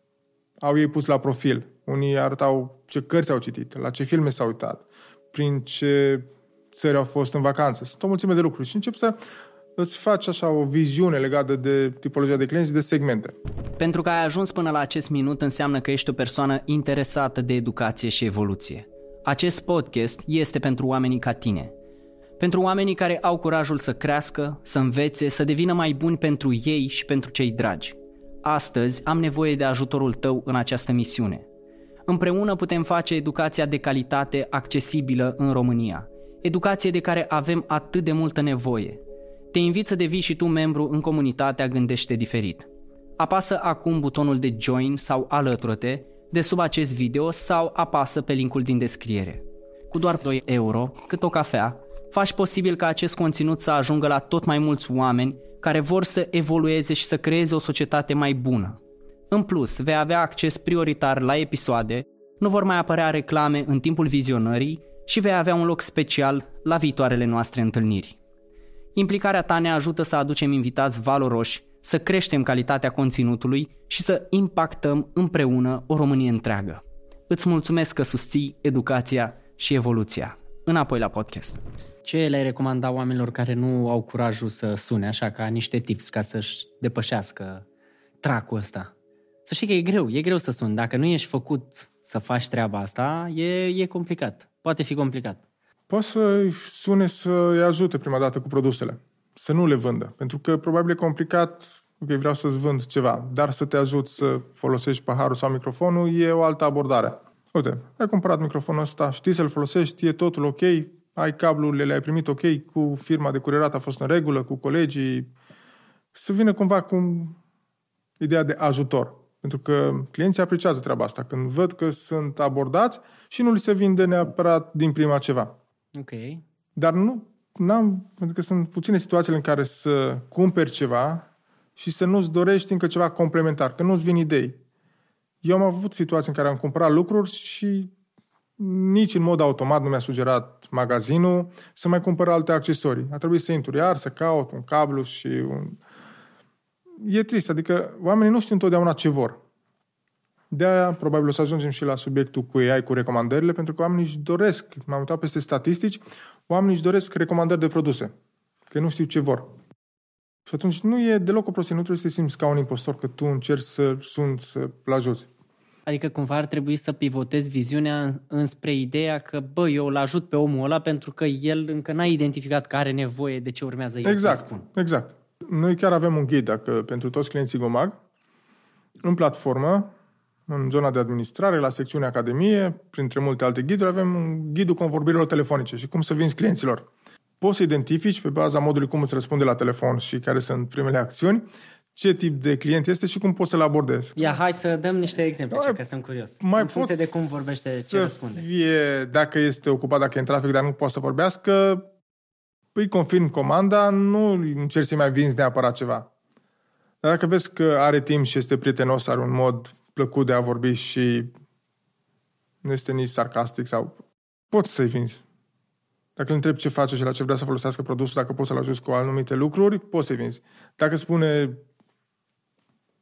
au ei pus la profil. Unii arătau ce cărți au citit, la ce filme s-au uitat, prin ce țări au fost în vacanță. Sunt o mulțime de lucruri și încep să îți faci așa o viziune legată de tipologia de clienți și de segmente. Pentru că ai ajuns până la acest minut înseamnă că ești o persoană interesată de educație și evoluție. Acest podcast este pentru oamenii ca tine. Pentru oamenii care au curajul să crească, să învețe, să devină mai buni pentru ei și pentru cei dragi. Astăzi am nevoie de ajutorul tău în această misiune. Împreună putem face educația de calitate accesibilă în România. Educație de care avem atât de multă nevoie. Te invit să devii și tu membru în comunitatea Gândește Diferit. Apasă acum butonul de Join sau Alătură-te de sub acest video sau apasă pe linkul din descriere. Cu doar doi euro, cât o cafea, faci posibil ca acest conținut să ajungă la tot mai mulți oameni care vor să evolueze și să creeze o societate mai bună. În plus, vei avea acces prioritar la episoade, nu vor mai apărea reclame în timpul vizionării și vei avea un loc special la viitoarele noastre întâlniri. Implicarea ta ne ajută să aducem invitați valoroși, să creștem calitatea conținutului și să impactăm împreună o Românie întreagă. Îți mulțumesc că susții educația și evoluția. Înapoi la podcast. Ce le-ai recomanda oamenilor care nu au curajul să sune, așa, ca niște tips ca să-și depășească tracul ăsta? Să știi că e greu, e greu să suni. Dacă nu ești făcut să faci treaba asta, e, e complicat. Poate fi complicat. Poți să-i sune să-i ajute prima dată cu produsele. Să nu le vândă. Pentru că probabil e complicat, ok, vreau să-ți vând ceva, dar să te ajut să folosești paharul sau microfonul e o altă abordare. Uite, ai cumpărat microfonul ăsta, știi să-l folosești, e totul ok, ai cablurile, le-ai primit ok, cu firma de curierat a fost în regulă, cu colegii. Să vină cumva cu ideea de ajutor. Pentru că clienții apreciază treaba asta, când văd că sunt abordați și nu li se vinde neapărat din prima ceva. Ok. Dar nu, n-am, pentru că sunt puține situațiile în care să cumperi ceva și să nu-ți dorești încă ceva complementar, că nu-ți vin idei. Eu am avut situații în care am cumpărat lucruri și nici în mod automat nu mi-a sugerat magazinul să mai cumpăr alte accesorii. A trebuit să intru iar, să caut un cablu și un... E trist, adică oamenii nu știu întotdeauna ce vor. De-aia probabil o să ajungem și la subiectul cu A I, cu recomandările, pentru că oamenii își doresc, m-am uitat peste statistici, oamenii își doresc recomandări de produse, că nu știu ce vor. Și atunci nu e deloc o prostie, nu trebuie să te simți ca un impostor, că tu încerci să suni, să-l ajuți. Adică cumva ar trebui să pivotezi viziunea înspre ideea că, bă, eu îl ajut pe omul ăla pentru că el încă n-a identificat că are nevoie de ce urmează eu exact, să spun. Exact. Noi chiar avem un ghid, dacă pentru toți clienții Gomag, în platformă, în zona de administrare, la secțiunea Academie, printre multe alte ghiduri, avem un ghidul convorbirilor telefonice și cum să vinzi clienților. Poți să identifici pe baza modului cum îți răspunde la telefon și care sunt primele acțiuni, ce tip de client este și cum poți să-l abordezi. Ia, hai să dăm niște exemple, mai, că sunt curios. Mai în funcție de cum vorbește, ce răspunde. Fie, dacă este ocupat, dacă e în trafic, dar nu poate să vorbească, îi confirm comanda, nu încerci să mai vinzi neapărat ceva. Dar dacă vezi că are timp și este prietenos, are un mod plăcut de a vorbi și nu este nici sarcastic sau poți să-i vinzi. Dacă îl întrebi ce face și la ce vrea să folosească produsul, dacă poți să-l ajuți cu anumite lucruri, poți să-i vinzi. Dacă spune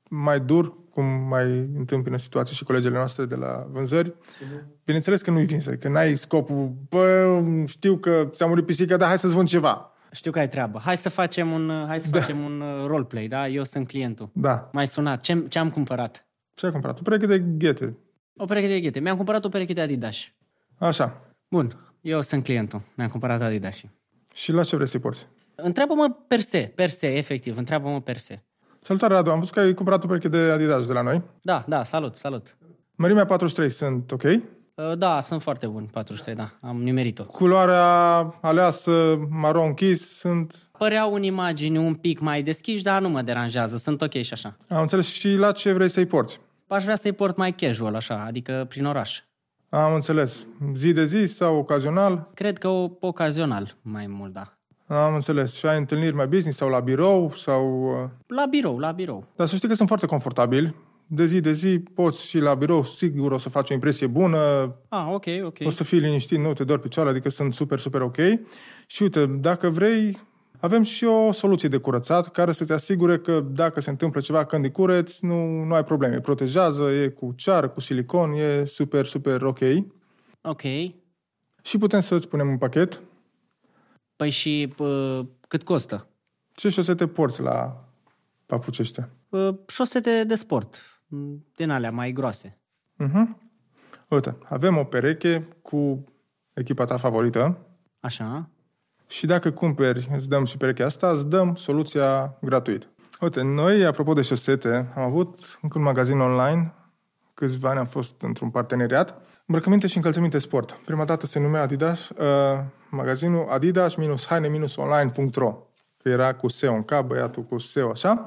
mai dur, cum mai întâmpină situații și colegele noastre de la vânzări. Uh-huh. Bineînțeles că nu-i vinzi, că n-ai scopul, bă, știu că ți-a murit pisica, dar hai să-ți vând ceva. Știu că ai treabă. Hai să facem un, hai să da. facem un roleplay, da? Eu sunt clientul. Da. M-ai sunat. Ce, ce am cumpărat? Ce ai cumpărat? O pereche de ghete. O pereche de ghete. Mi-am cumpărat o pereche de Adidas. Așa. Bun. Eu sunt clientul. Mi-am cumpărat Adidas. Și la ce vrei să-i porți? Întreabă-mă per se, per se, efectiv. Întreabă-mă per se. Salutare, Radu. Am văzut că ai cumpărat o pereche de Adidas de la noi. Da, da, salut, salut. Mărimea patruzeci și trei sunt ok? Da, sunt foarte buni, patruzeci și trei, da. Am nimerit-o. Culoarea aleasă, maron închis, sunt... Păreau în imagini un pic mai deschiși, dar nu mă deranjează. Sunt ok și așa. Am înțeles. Și la ce vrei să-i porți? Aș vrea să-i port mai casual, așa, adică prin oraș. Am înțeles. Zi de zi sau ocazional? Cred că o, ocazional mai mult, da. Am înțeles. Și ai întâlniri mai business sau la birou? Sau... La birou, la birou. Dar să știi că sunt foarte confortabili. De zi de zi poți și la birou, sigur o să faci o impresie bună. Ah, ok, ok. O să fii liniștit, nu te dor picioarele, adică sunt super, super ok. Și uite, dacă vrei, avem și o soluție de curățat care să te asigure că dacă se întâmplă ceva când îi cureți, nu, nu ai probleme. Protejează, e cu ceară, cu silicon, e super, super ok. Ok. Și putem să îți punem un pachet. Păi și pă, cât costă? Ce șosete porți la papuci ăștia? Pă, șosete de sport, din alea mai groase. Uh-huh. Uite, avem o pereche cu echipa ta favorită. Așa. Și dacă cumperi, îți dăm și perechea asta, îți dăm soluția gratuit. Uite, noi, apropo de șosete, am avut încă un magazin online, câțiva ani am fost într-un parteneriat, îmbrăcăminte și încălțăminte sport. Prima dată se numea Adidas, uh, magazinul adidas-haine-online punct ro, că era cu S E O în cap, băiatul cu S E O, așa.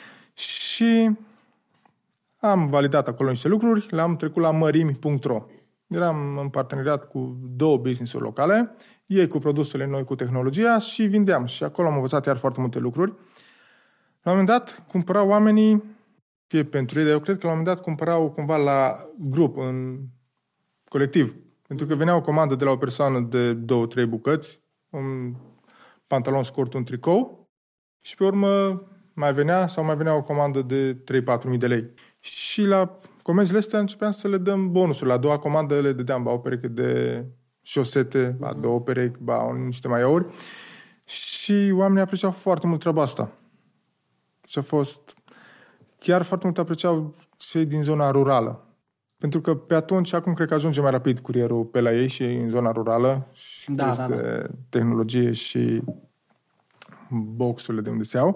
Și am validat acolo niște lucruri, le-am trecut la mărimi punct ro. Eram în parteneriat cu două business-uri locale, ei cu produsele, noi cu tehnologia și vindeam. Și acolo am învățat iar foarte multe lucruri. La un moment dat cumpărau oamenii, fie pentru ei, dar eu cred că la un moment dat cumpărau cumva la grup, în colectiv. Pentru că venea o comandă de la o persoană de două, trei bucăți, un pantalon scurt, un tricou și pe urmă mai venea sau mai venea o comandă de trei-patru mii de lei. Și la comenzile astea începeam să le dăm bonusuri. La a doua comandă le dădeam ba o pereche de șosete, ba două perechi, ba niște maiouri. Și oamenii apreciau foarte mult treaba asta. Și a fost... Chiar foarte mult apreciau cei din zona rurală. Pentru că pe atunci, acum cred că ajunge mai rapid curierul pe la ei și în zona rurală. Și da, este da, da. tehnologie și boxurile de unde se iau.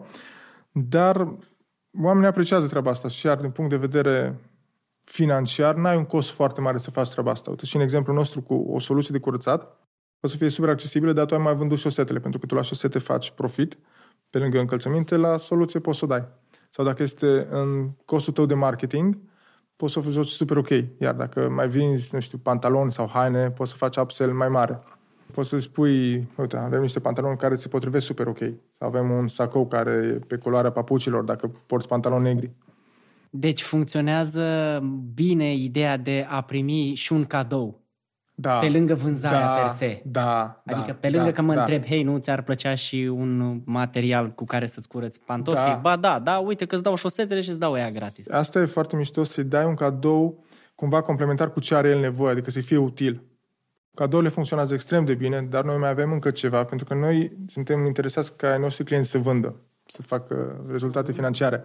Dar oamenii apreciază treaba asta și iar din punct de vedere financiar, n-ai un cost foarte mare să faci treaba asta. Uite, și în exemplul nostru cu o soluție de curățat, o să fie super accesibilă, dar tu ai mai vândut șosetele, pentru că tu la șosete faci profit, pe lângă încălțăminte, la soluție poți să o dai. Sau dacă este în costul tău de marketing, poți să o joci super ok. Iar dacă mai vinzi, nu știu, pantaloni sau haine, poți să faci upsell mai mare. Poți să spui, uite, avem niște pantaloni care se potrivesc super ok. Sau avem un sacou care e pe culoarea papucilor, dacă porți pantaloni negri. Deci funcționează bine ideea de a primi și un cadou. Da, pe lângă vânzarea da, per se. Da, adică da, pe lângă da, că mă da. întreb, hei, nu ți-ar plăcea și un material cu care să-ți cureți pantofii? Da. Ba da, da, uite că îți dau șosetele și îți dau ea gratis. Asta e foarte mișto, să-i dai un cadou cumva complementar cu ce are el nevoie, adică să fie util. Cadourile funcționează extrem de bine, dar noi mai avem încă ceva, pentru că noi suntem interesați ca ai noștri clienți să vândă, să facă rezultate financiare.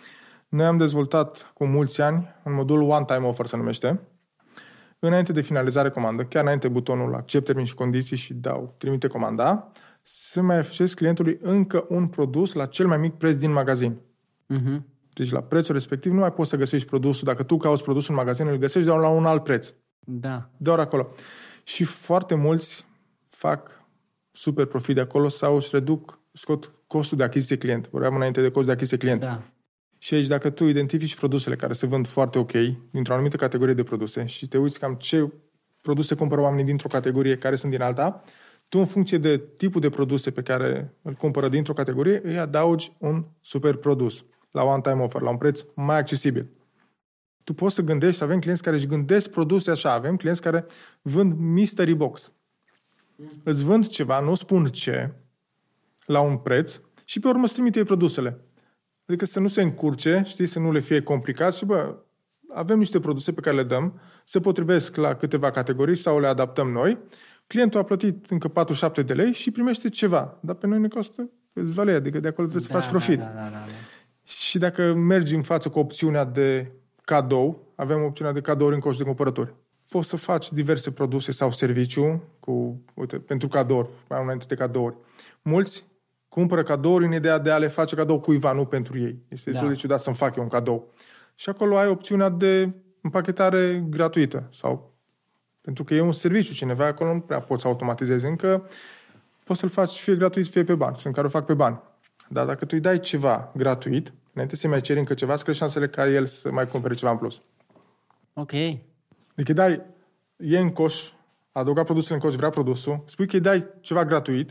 Noi am dezvoltat cu mulți ani un modul One Time Offer, se numește. Înainte de finalizare comandă, chiar înainte butonul accept termeni și condiții și dau, trimite comanda, să mai afișez clientului încă un produs la cel mai mic preț din magazin. Uh-huh. Deci la prețul respectiv nu mai poți să găsești produsul. Dacă tu cauți produsul în magazin, îl găsești doar la un alt preț. Da. Doar acolo. Și foarte mulți fac super profit de acolo sau își reduc, scot costul de achiziție client. Vorbeam înainte de cost de achiziție client. Da. Și aici, dacă tu identifici produsele care se vând foarte ok, dintr-o anumită categorie de produse și te uiți cam ce produse cumpără oamenii dintr-o categorie care sunt din alta, tu, în funcție de tipul de produse pe care îl cumpără dintr-o categorie, îi adaugi un super produs la one time offer, la un preț mai accesibil. Tu poți să gândești, avem clienți care își gândesc produse așa, avem clienți care vând mystery box. Mm. Îți vând ceva, nu spun ce, la un preț și pe urmă îți trimite ei produsele. Adică să nu se încurce, știi, să nu le fie complicat și, bă, avem niște produse pe care le dăm, se potrivesc la câteva categorii sau le adaptăm noi. Clientul a plătit încă patruzeci și șapte de lei și primește ceva, dar pe noi ne costă câțiva lei, adică de acolo trebuie da, să faci profit. Da, da, da, da, da. Și dacă mergi în față cu opțiunea de cadou, avem opțiunea de cadouri în coș de cumpărători. Poți să faci diverse produse sau serviciu cu, uite, pentru cadouri, mai înainte de cadouri. Mulți cumpără cadouri în ideea de a le face cadou cuiva, nu pentru ei. Este destul da. de ciudat să-mi fac eu un cadou. Și acolo ai opțiunea de împachetare gratuită. Sau pentru că e un serviciu cineva, acolo nu prea poți să automatizezi încă. Poți să-l faci fie gratuit, fie pe bani. Sunt care o fac pe bani. Dar dacă tu îi dai ceva gratuit, înainte să mai ceri încă ceva, îți crește șansele ca el să mai cumpere ceva în plus. Ok. Deci îi dai, e în coș, adăuga produsele în coș, vrea produsul, spui că îi dai ceva gratuit.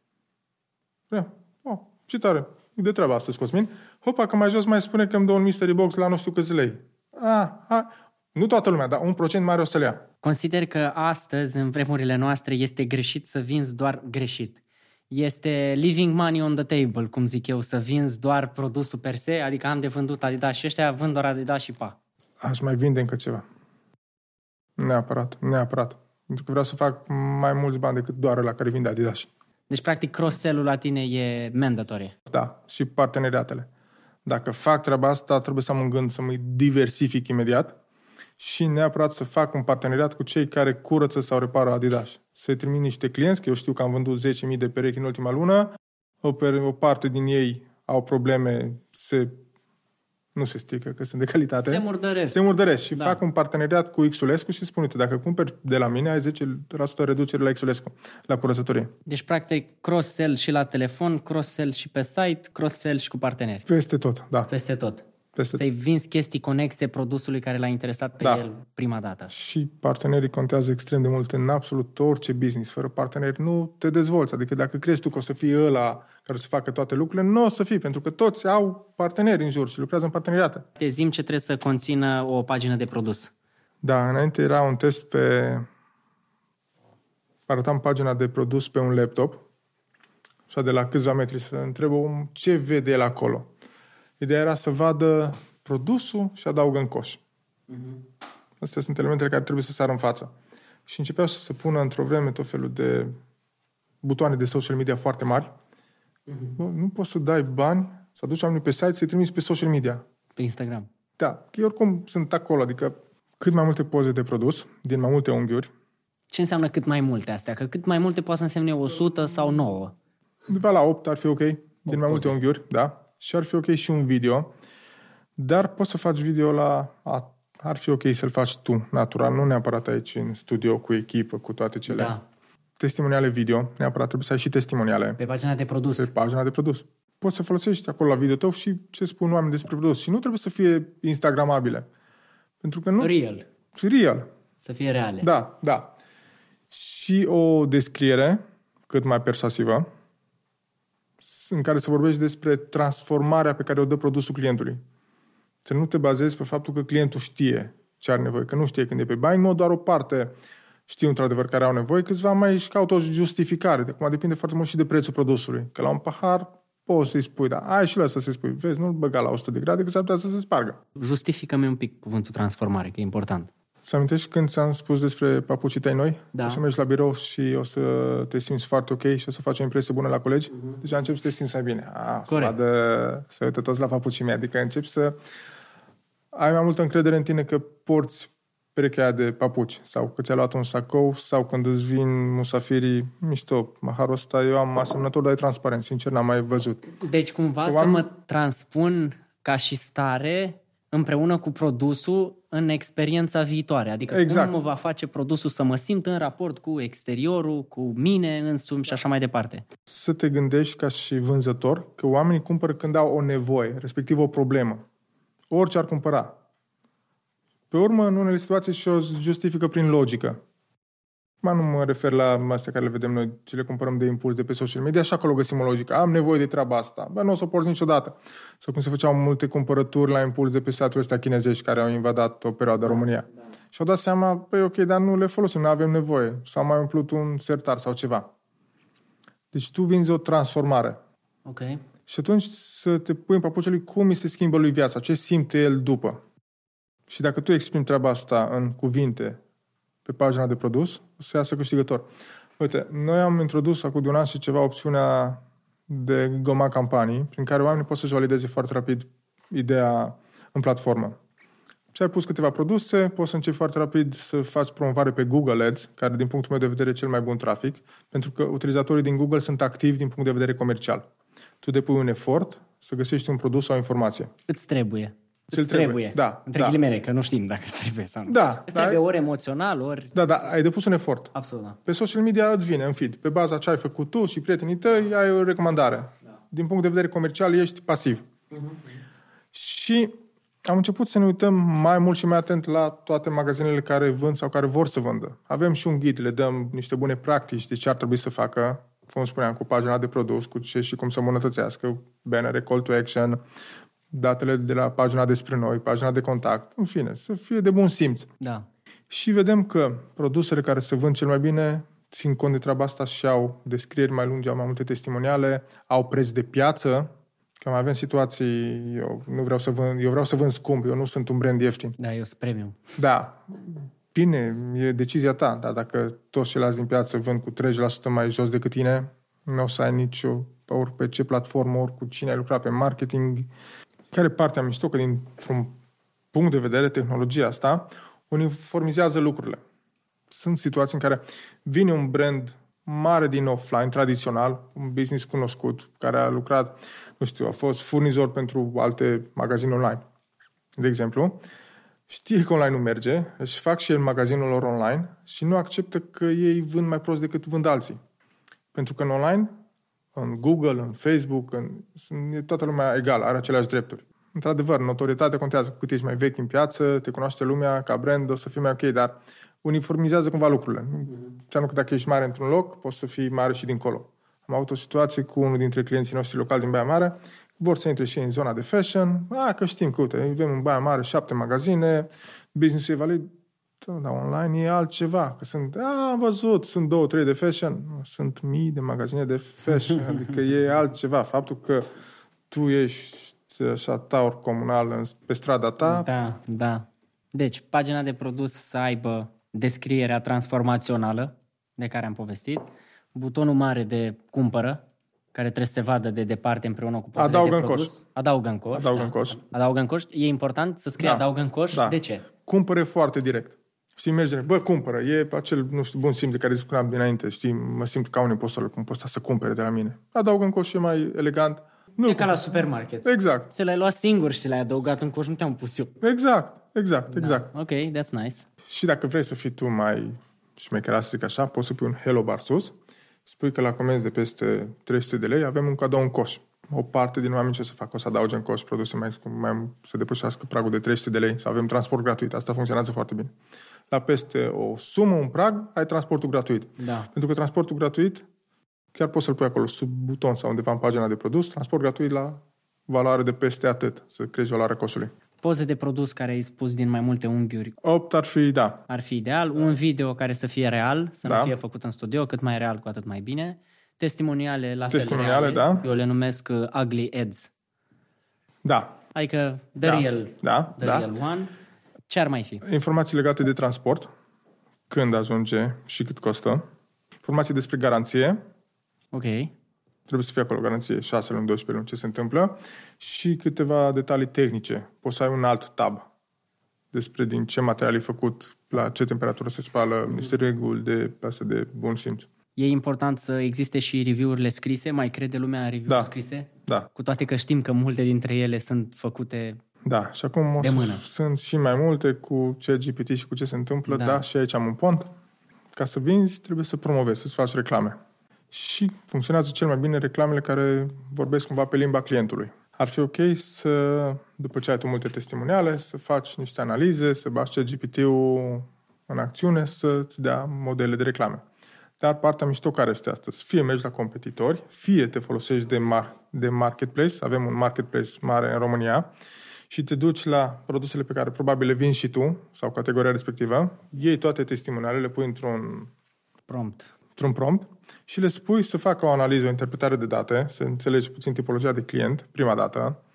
Vrea. Oh, ce tare. E de treaba astăzi, Cosmin. Hopa, că mai jos mai spune că îmi dă un mystery box la nu știu câți lei. Ah, ah. Nu toată lumea, dar un procent mare o să le ia. Consider că astăzi, în vremurile noastre, este greșit să vinzi doar greșit. Este leaving money on the table, cum zic eu, să vinzi doar produsul per se, adică am de vândut Adidas și ăștia vând doar Adidas și pa. Aș mai vinde încă ceva. Neapărat, neapărat. Pentru că vreau să fac mai mulți bani decât doar la care vinde Adidas. Deci, practic, cross-sell-ul la tine e mandatory. Da, și parteneriatele. Dacă fac treaba asta, trebuie să am în gând să mă diversific imediat și neapărat să fac un parteneriat cu cei care curăță sau repară Adidas. Să-i trimit niște clienți, că eu știu că am vândut zece mii de perechi în ultima lună, o, o parte din ei au probleme, se, nu se strică, că sunt de calitate. Se murdăresc. Se murdăresc și da. fac un parteneriat cu Xulescu și spun, uite, dacă cumperi de la mine, ai zece la sută reducere la Xulescu, la curățătorie. Deci, practic, cross-sell și la telefon, cross-sell și pe site, cross-sell și cu parteneri. Peste tot, da. Peste tot. Peste Să-i vinzi chestii conexe produsului care l-a interesat pe da. el prima dată. Și partenerii contează extrem de mult în absolut orice business. Fără parteneri nu te dezvolți. Adică dacă crezi tu că o să fii ăla care să facă toate lucrurile, nu o să fii, pentru că toți au parteneri în jur și lucrează în parteneriate. Te zim ce trebuie să conțină o pagină de produs. Da, înainte era un test pe... Arătam pagina de produs pe un laptop, așa de la câțiva metri, să întreb om ce vede el acolo. Ideea era să vadă produsul și adaugă în coș. Uh-huh. Astea sunt elementele care trebuie să sară în față. Și începeau să se pună într-o vreme tot felul de butoane de social media foarte mari. Uh-huh. Bă, nu poți să dai bani, să aduci oamenii pe site, să-i trimiți pe social media. Pe Instagram. Da, eu oricum sunt acolo, adică cât mai multe poze de produs, din mai multe unghiuri. Ce înseamnă cât mai multe astea? Că cât mai multe poate să însemne o sută sau nouă. După la opt ar fi ok, din mai multe unghiuri, da. Și ar fi ok și un video, dar poți să faci video la... A, ar fi ok să-l faci tu, natural, nu neapărat aici în studio, cu echipă, cu toate cele. Da. Testimoniale video, neapărat trebuie să ai și testimoniale. Pe pagina de produs. Pe pagina de produs. Poți să folosești acolo la video tău și ce spun oamenii despre produs. Și nu trebuie să fie instagramabile. Pentru că nu... Real. Real. Să fie reale. Da, da. Și o descriere cât mai persuasivă, în care să vorbești despre transformarea pe care o dă produsul clientului. Să nu te bazezi pe faptul că clientul știe ce are nevoie, că nu știe când e pe buying mode, doar o parte știu într-adevăr care au nevoie, câțiva mai își caută o justificare. De acum depinde foarte mult și de prețul produsului. Că la un pahar poți să-i spui, dar ai și la asta să-i spui, vezi, nu-l băga la o sută de grade, că s-ar putea să se spargă. Justifică-mi un pic cuvântul transformare, că e important. Să amintești când ți-am spus despre papucii tăi noi? Da. O să mergi la birou și o să te simți foarte ok și o să faci o impresie bună la colegi? Uh-huh. Deja începi să te simți mai bine. A, să vadă, să uită toți la papucii mei. Adică începi să ai mai multă încredere în tine că porți perechea de papuci sau că ți-a luat un sacou sau când îți vin musafirii, mișto, maharul ăsta eu am asemănător, dar e transparent. Sincer, n-am mai văzut. Deci cumva să mă transpun ca și stare împreună cu produsul în experiența viitoare. Adică exact. Cum mă va face produsul să mă simt în raport cu exteriorul, cu mine însumi și așa mai departe. Să te gândești ca și vânzător că oamenii cumpără când au o nevoie, respectiv o problemă. Orice ar cumpăra. Pe urmă, în unele situații și o justifică prin logică. Mă, nu mă refer la astea care le vedem noi, ce le cumpărăm de impuls de pe social media, așa acolo găsim o logică. Am nevoie de treaba asta. Bă, nu o să o porți niciodată. Sau cum se făceau multe cumpărături la impuls de pe site-uri ăstea chinezești care au invadat o perioadă România. Da. Și au dat seama, păi ok, dar nu le folosim, nu avem nevoie. Sau mai umplut un sertar sau ceva. Deci tu vinzi o transformare. Ok. Și atunci să te pui în papucea lui cum îi se schimbă lui viața, ce simte el după. Și dacă tu exprimi treaba asta în cuvinte pe pagina de produs, o să iasă câștigător. Uite, noi am introdus acum de un an și ceva opțiunea de Gomag campanii, prin care oamenii pot să-și valideze foarte rapid ideea în platformă. Și ai pus câteva produse, poți să începi foarte rapid să faci promovare pe Google Ads, care din punctul meu de vedere e cel mai bun trafic, pentru că utilizatorii din Google sunt activi din punct de vedere comercial. Tu depui un efort să găsești un produs sau o informație. Îți trebuie. Îți Îți trebuie. trebuie. Da. Între da. ghilimele, că nu știm dacă îți trebuie sau nu. Da. Îți da, trebuie ori emoțional, ori... Da, da, ai depus un efort. Absolut, da. Pe social media îți vine în feed. Pe baza ce ai făcut tu și prietenii tăi, ai o recomandare. Da. Din punct de vedere comercial, ești pasiv. Uh-huh. Și am început să ne uităm mai mult și mai atent la toate magazinele care vând sau care vor să vândă. Avem și un ghid, le dăm niște bune practici de ce ar trebui să facă, cum spuneam, cu pagina de produs, cu ce și cum să îmbunătățească, bannere, call to action, datele de la pagina despre noi, pagina de contact, în fine, să fie de bun simț. Da. Și vedem că produsele care se vând cel mai bine țin cont de treaba asta și au descrieri mai lungi, au mai multe testimoniale, au preț de piață, că mai avem situații, eu nu vreau să vând, eu vreau să vând scump, eu nu sunt un brand ieftin. Da, eu sunt premium. Da, bine, e decizia ta, dar dacă toți ceilalți din piață vând cu treizeci la sută mai jos decât tine, nu o să ai nicio, ori pe ce platformă, ori cu cine ai lucrat pe marketing. Care partea mișto? Că dintr-un punct de vedere, tehnologia asta uniformizează lucrurile. Sunt situații în care vine un brand mare din offline, tradițional, un business cunoscut, care a lucrat, nu știu, a fost furnizor pentru alte magazine online, de exemplu, știe că online nu merge, își fac și el magazinul lor online și nu acceptă că ei vând mai prost decât vând alții. Pentru că în online, în Google, în Facebook, în, e toată lumea egală, are aceleași drepturi. Într-adevăr, notorietatea contează. Cât ești mai vechi în piață, te cunoaște lumea, ca brand, o să fii mai ok, dar uniformizează cumva lucrurile. Înseamnă că dacă ești mare într-un loc, poți să fii mare și dincolo. Am avut o situație cu unul dintre clienții noștri locali din Baia Mare, vor să intre și în zona de fashion, a, că știm că, uite, avem în Baia Mare șapte magazine, business-ul e valid, dar online e altceva. Că sunt, a, am văzut, sunt două, trei de fashion, sunt mii de magazine de fashion, adică e altceva. Faptul că tu ești așa taur comunal pe strada ta. Da, da. Deci, pagina de produs să aibă descrierea transformațională de care am povestit, butonul mare de cumpără, care trebuie să se vadă de departe împreună cu pozele adaugă de în produs. Coș. Adaugă în coș. Adaugă da. în coș. Adaugă în coș. E important să scrie da. adaugă în coș. Da. De ce? Cumpăre foarte direct. Știi, merge, bă, cumpără. E acel, nu știu, bun simț de care discutam dinainte. Știi, mă simt ca un impostor cum poți să cumpere de la mine. Adaugă în coș, e mai elegant. Nu e ca la supermarket. Exact. Ți l-ai luat singur și l-ai adăugat în coș, nu te-am pus eu. Exact, exact, exact. Da. Ok, that's nice. Și dacă vrei să fii tu mai șmecherat, să zic așa, poți să pui un hello bar sus, spui că la comenzi de peste trei sute de lei avem un cadou în coș. O parte din oameni ce o să facă? O să adauge în coș produse mai, mai să depășească pragul de trei sute de lei, să avem transport gratuit. Asta funcționează foarte bine. La peste o sumă, un prag, ai transportul gratuit. Da. Pentru că transportul gratuit chiar poți să-l pui acolo, sub buton sau undeva în pagina de produs, transport gratuit la valoare de peste atât, să crești valoarea coșului. Poze de produs care ai spus din mai multe unghiuri. opt ar fi, da. Ar fi ideal. Da. Un video care să fie real, să da. nu fie făcut în studio, cât mai real, cu atât mai bine. Testimoniale la Testimoniale, fel reale. Da. Eu le numesc uh, ugly ads. Da. Adică the da. real, da. the da. real one. Ce ar mai fi? Informații legate de transport, când ajunge și cât costă. Informații despre garanție. Ok. Trebuie să fie acolo garanție șase luni, doisprezece luni, ce se întâmplă. Și câteva detalii tehnice. Poți să ai un alt tab despre din ce material e făcut, la ce temperatură se spală, niște reguli de, astea de bun simț. E important să existe și review-urile scrise? Mai crede lumea în review-uri da. scrise? Da. Cu toate că știm că multe dintre ele sunt făcute da. Și acum de mână. Sunt și mai multe cu ChatGPT și cu ce se întâmplă. Da. da, și aici am un pont. Ca să vinzi, trebuie să promovezi, să-ți faci reclame. Și funcționează cel mai bine reclamele care vorbesc cumva pe limba clientului. Ar fi ok să, după ce ai tu multe testimoniale, să faci niște analize, să bagi ChatGPT-ul în acțiune, să-ți dea modele de reclame. Dar partea mișto care este astăzi? Fie mergi la competitori, fie te folosești de, mar- de marketplace, avem un marketplace mare în România, și te duci la produsele pe care probabil le vinzi și tu, sau categoria respectivă, iei toate testimonialele, le pui într-un prompt. într-un prompt și le spui să facă o analiză, o interpretare de date, să înțelegi puțin tipologia de client, prima dată.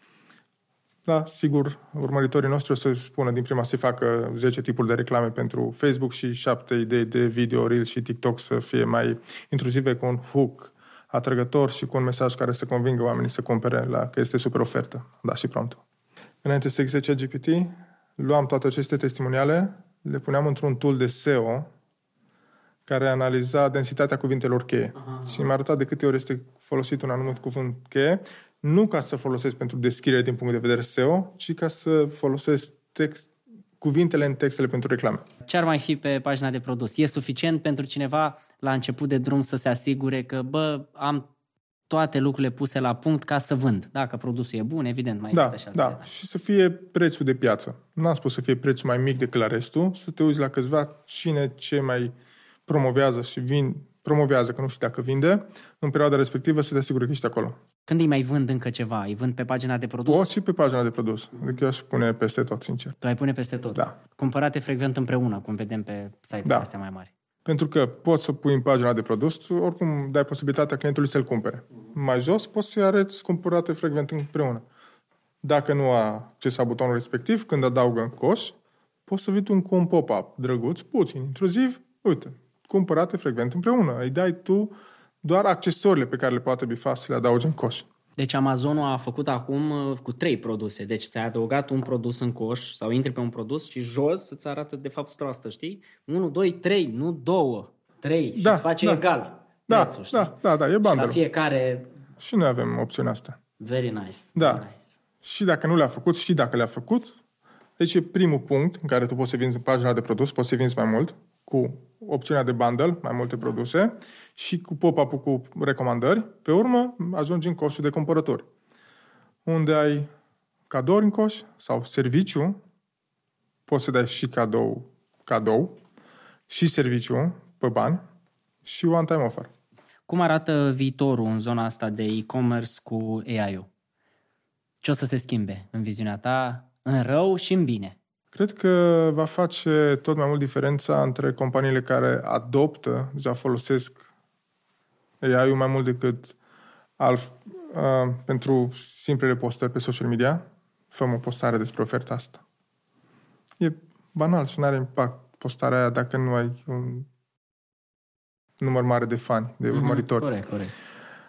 Da, sigur, urmăritorii noștri o să spună din prima să facă zece tipuri de reclame pentru Facebook și șapte idei de video, Reels și TikTok să fie mai intruzive, cu un hook atrăgător și cu un mesaj care să convingă oamenii să cumpere, la că este super ofertă. Da, și promptul. Înainte să existe ChatGPT, luam toate aceste testimoniale, le puneam într-un tool de S E O care analiza densitatea cuvintelor cheie. Aha. Și mi-a arătat de câte ori este folosit un anumit cuvânt cheie, nu ca să folosesc pentru descriere din punct de vedere S E O, ci ca să folosesc text, cuvintele în textele pentru reclame. Ce ar mai fi pe pagina de produs? E suficient pentru cineva la început de drum să se asigure că, bă, am toate lucrurile puse la punct ca să vând. Dacă produsul e bun, evident, mai da, există și altele. Da, și să fie prețul de piață. N-am spus să fie prețul mai mic decât la restul, să te uiți la câțiva cine ce mai promovează și vin, promovează, că nu știu dacă vinde, în perioada respectivă să te asiguri că ești acolo. Când îi mai vând încă ceva? Îi vând pe pagina de produs? Poți și pe pagina de produs. Adică eu aș pune peste tot, sincer. Tu ai pune peste tot? Da. Cumpărate frecvent împreună, cum vedem pe site-urile da. astea mai mari. Pentru că poți să pui în pagina de produs, oricum dai posibilitatea clientului să-l cumpere. Mai jos poți să-i arăți cumpărate frecvent împreună. Dacă nu a accesat butonul respectiv, când adaugă în coș, poți să vii tu cu un pop-up drăguț, puțin intruziv, uite, cumpărate frecvent împreună. Îi dai tu doar accesoriile pe care le poate bifa să le adaugi în coș. Deci Amazonul a făcut acum cu trei produse. Deci ți-a adăugat un produs în coș sau intri pe un produs și jos îți arată de fapt stă asta, știi? unu, doi, trei, nu două, trei. Da, și îți face da, egal da, prețul, știi? Da, da, da, e bundle. Și la fiecare... Și noi avem opțiunea asta. Very nice. Da. Very nice. Și dacă nu le-a făcut, și dacă le-a făcut, deci e primul punct în care tu poți să vinzi în pagina de produs, poți să vinzi mai mult, cu opțiunea de bundle, mai multe produse, și cu pop-up-ul cu recomandări. Pe urmă, ajungi în coșul de cumpărători, unde ai cadouri în coș sau serviciu, poți să dai și cadou, cadou și serviciu pe bani și one-time offer. Cum arată viitorul în zona asta de e-commerce cu A I-ul? Ce o să se schimbe în viziunea ta, în rău și în bine? Cred că va face tot mai mult diferența între companiile care adoptă, deja folosesc A I-ul mai mult decât alt, uh, pentru simplele postări pe social media. Făm o postare despre oferta asta. E banal și nu are impact postarea aia dacă nu ai un număr mare de fani, de urmăritori. Mm-hmm, corect, corect.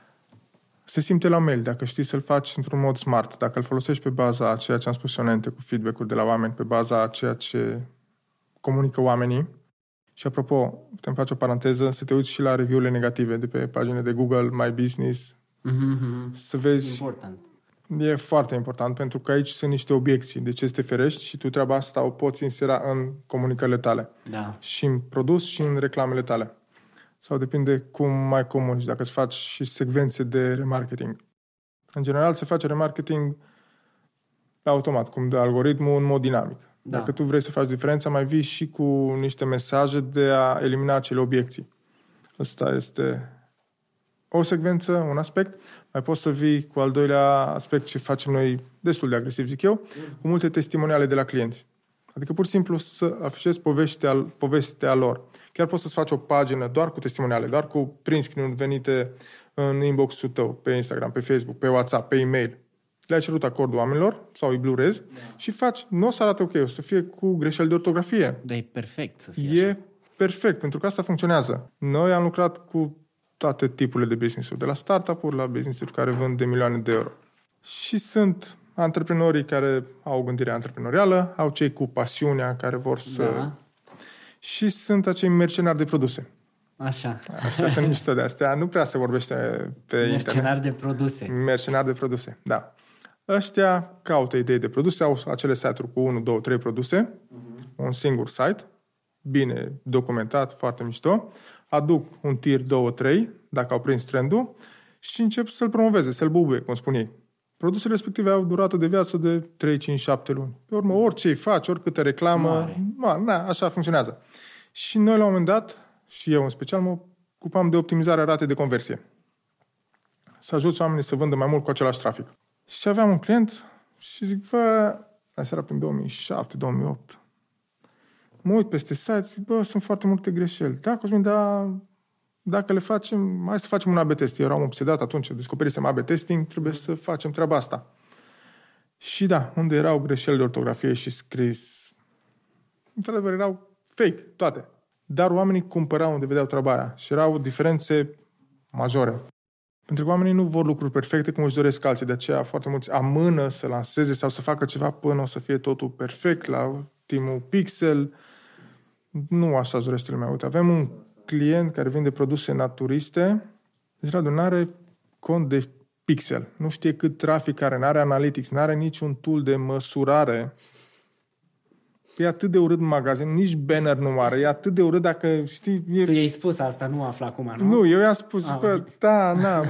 Se simte la mail, dacă știi să-l faci într-un mod smart, dacă îl folosești pe baza a ceea ce am spus eu înainte, cu feedback-uri de la oameni, pe baza a ceea ce comunică oamenii. Și apropo, putem face o paranteză, să te uiți și la review-urile negative de pe pagine de Google, My Business, mm-hmm. să vezi... Important. E foarte important, pentru că aici sunt niște obiecții de ce să te ferești și tu treaba asta o poți insera în comunicările tale. Da. Și în produs și în reclamele tale. Sau depinde cum mai comunici, dacă îți faci și secvențe de remarketing. În general se face remarketing pe automat, cum de algoritmul în mod dinamic. Da. Dacă tu vrei să faci diferența, mai vii și cu niște mesaje de a elimina acele obiecții. Ăsta este o secvență, un aspect. Mai poți să vii cu al doilea aspect ce facem noi destul de agresiv, zic eu, cu multe testimoniale de la clienți. Adică pur și simplu să afișezi povestea, povestea lor. Chiar poți să-ți faci o pagină doar cu testimoniale, doar cu print screen-uri venite în inbox-ul tău, pe Instagram, pe Facebook, pe WhatsApp, pe e-mail. Le-ai cerut acordul oamenilor sau îi blurezi da. Și faci, nu o să arate ok, o să fie cu greșeli de ortografie. Da, e perfect să fie E așa. perfect, pentru că asta funcționează. Noi am lucrat cu toate tipurile de business-uri, de la startup-uri la business-uri care vând de milioane de euro. Și sunt antreprenorii care au o gândire antreprenorială, au cei cu pasiunea care vor să... Da. Și sunt acei mercenari de produse. Așa. Aștia sunt mișto de astea. Nu prea se vorbește pe Mercenari internet. Mercenari de produse. Mercenari de produse, da. Ăștia caută idei de produse, au acele site-uri cu unu, doi, trei produse, uh-huh. un singur site, bine documentat, foarte mișto, aduc un tir doi, trei, dacă au prins trendul, și încep să-l promoveze, să-l bubuie, cum spun ei. Produsele respective au durată de viață de trei, cinci, șapte luni. Pe urmă, orice îi faci, oricâte reclamă, ma, na, așa funcționează. Și noi, la un moment dat, și eu în special, mă ocupam de optimizarea ratei de conversie. Să ajut oamenii să vândă mai mult cu același trafic. Și aveam un client și zic, bă, asta era prin două mii șapte, două mii opt. Mă uit peste site, zic, bă, sunt foarte multe greșeli. Da, Cosmin, dar dacă le facem, hai să facem un A B test. Eu eram obsedat atunci, descoperisem A B testing, trebuie să facem treaba asta. Și da, unde erau greșeli de ortografie și scris, într-adevăr erau fake, toate. Dar oamenii cumpărau unde vedeau treaba aia și erau diferențe majore. Pentru că oamenii nu vor lucruri perfecte cum își doresc alții, de aceea foarte mulți amână să lanseze sau să facă ceva până o să fie totul perfect la ultimul pixel. Nu așa își dorește lumea. Uite, avem un client care vinde produse naturiste, deci Radu nu are cont de pixel, nu știe cât trafic are, nu are analytics, nu are niciun tool de măsurare. E atât de urât magazin, nici banner nu are, e atât de urât dacă știi... E... Tu i-ai spus asta, nu afla acum, nu? Nu, eu i-am spus, ah, bă, okay. da, na.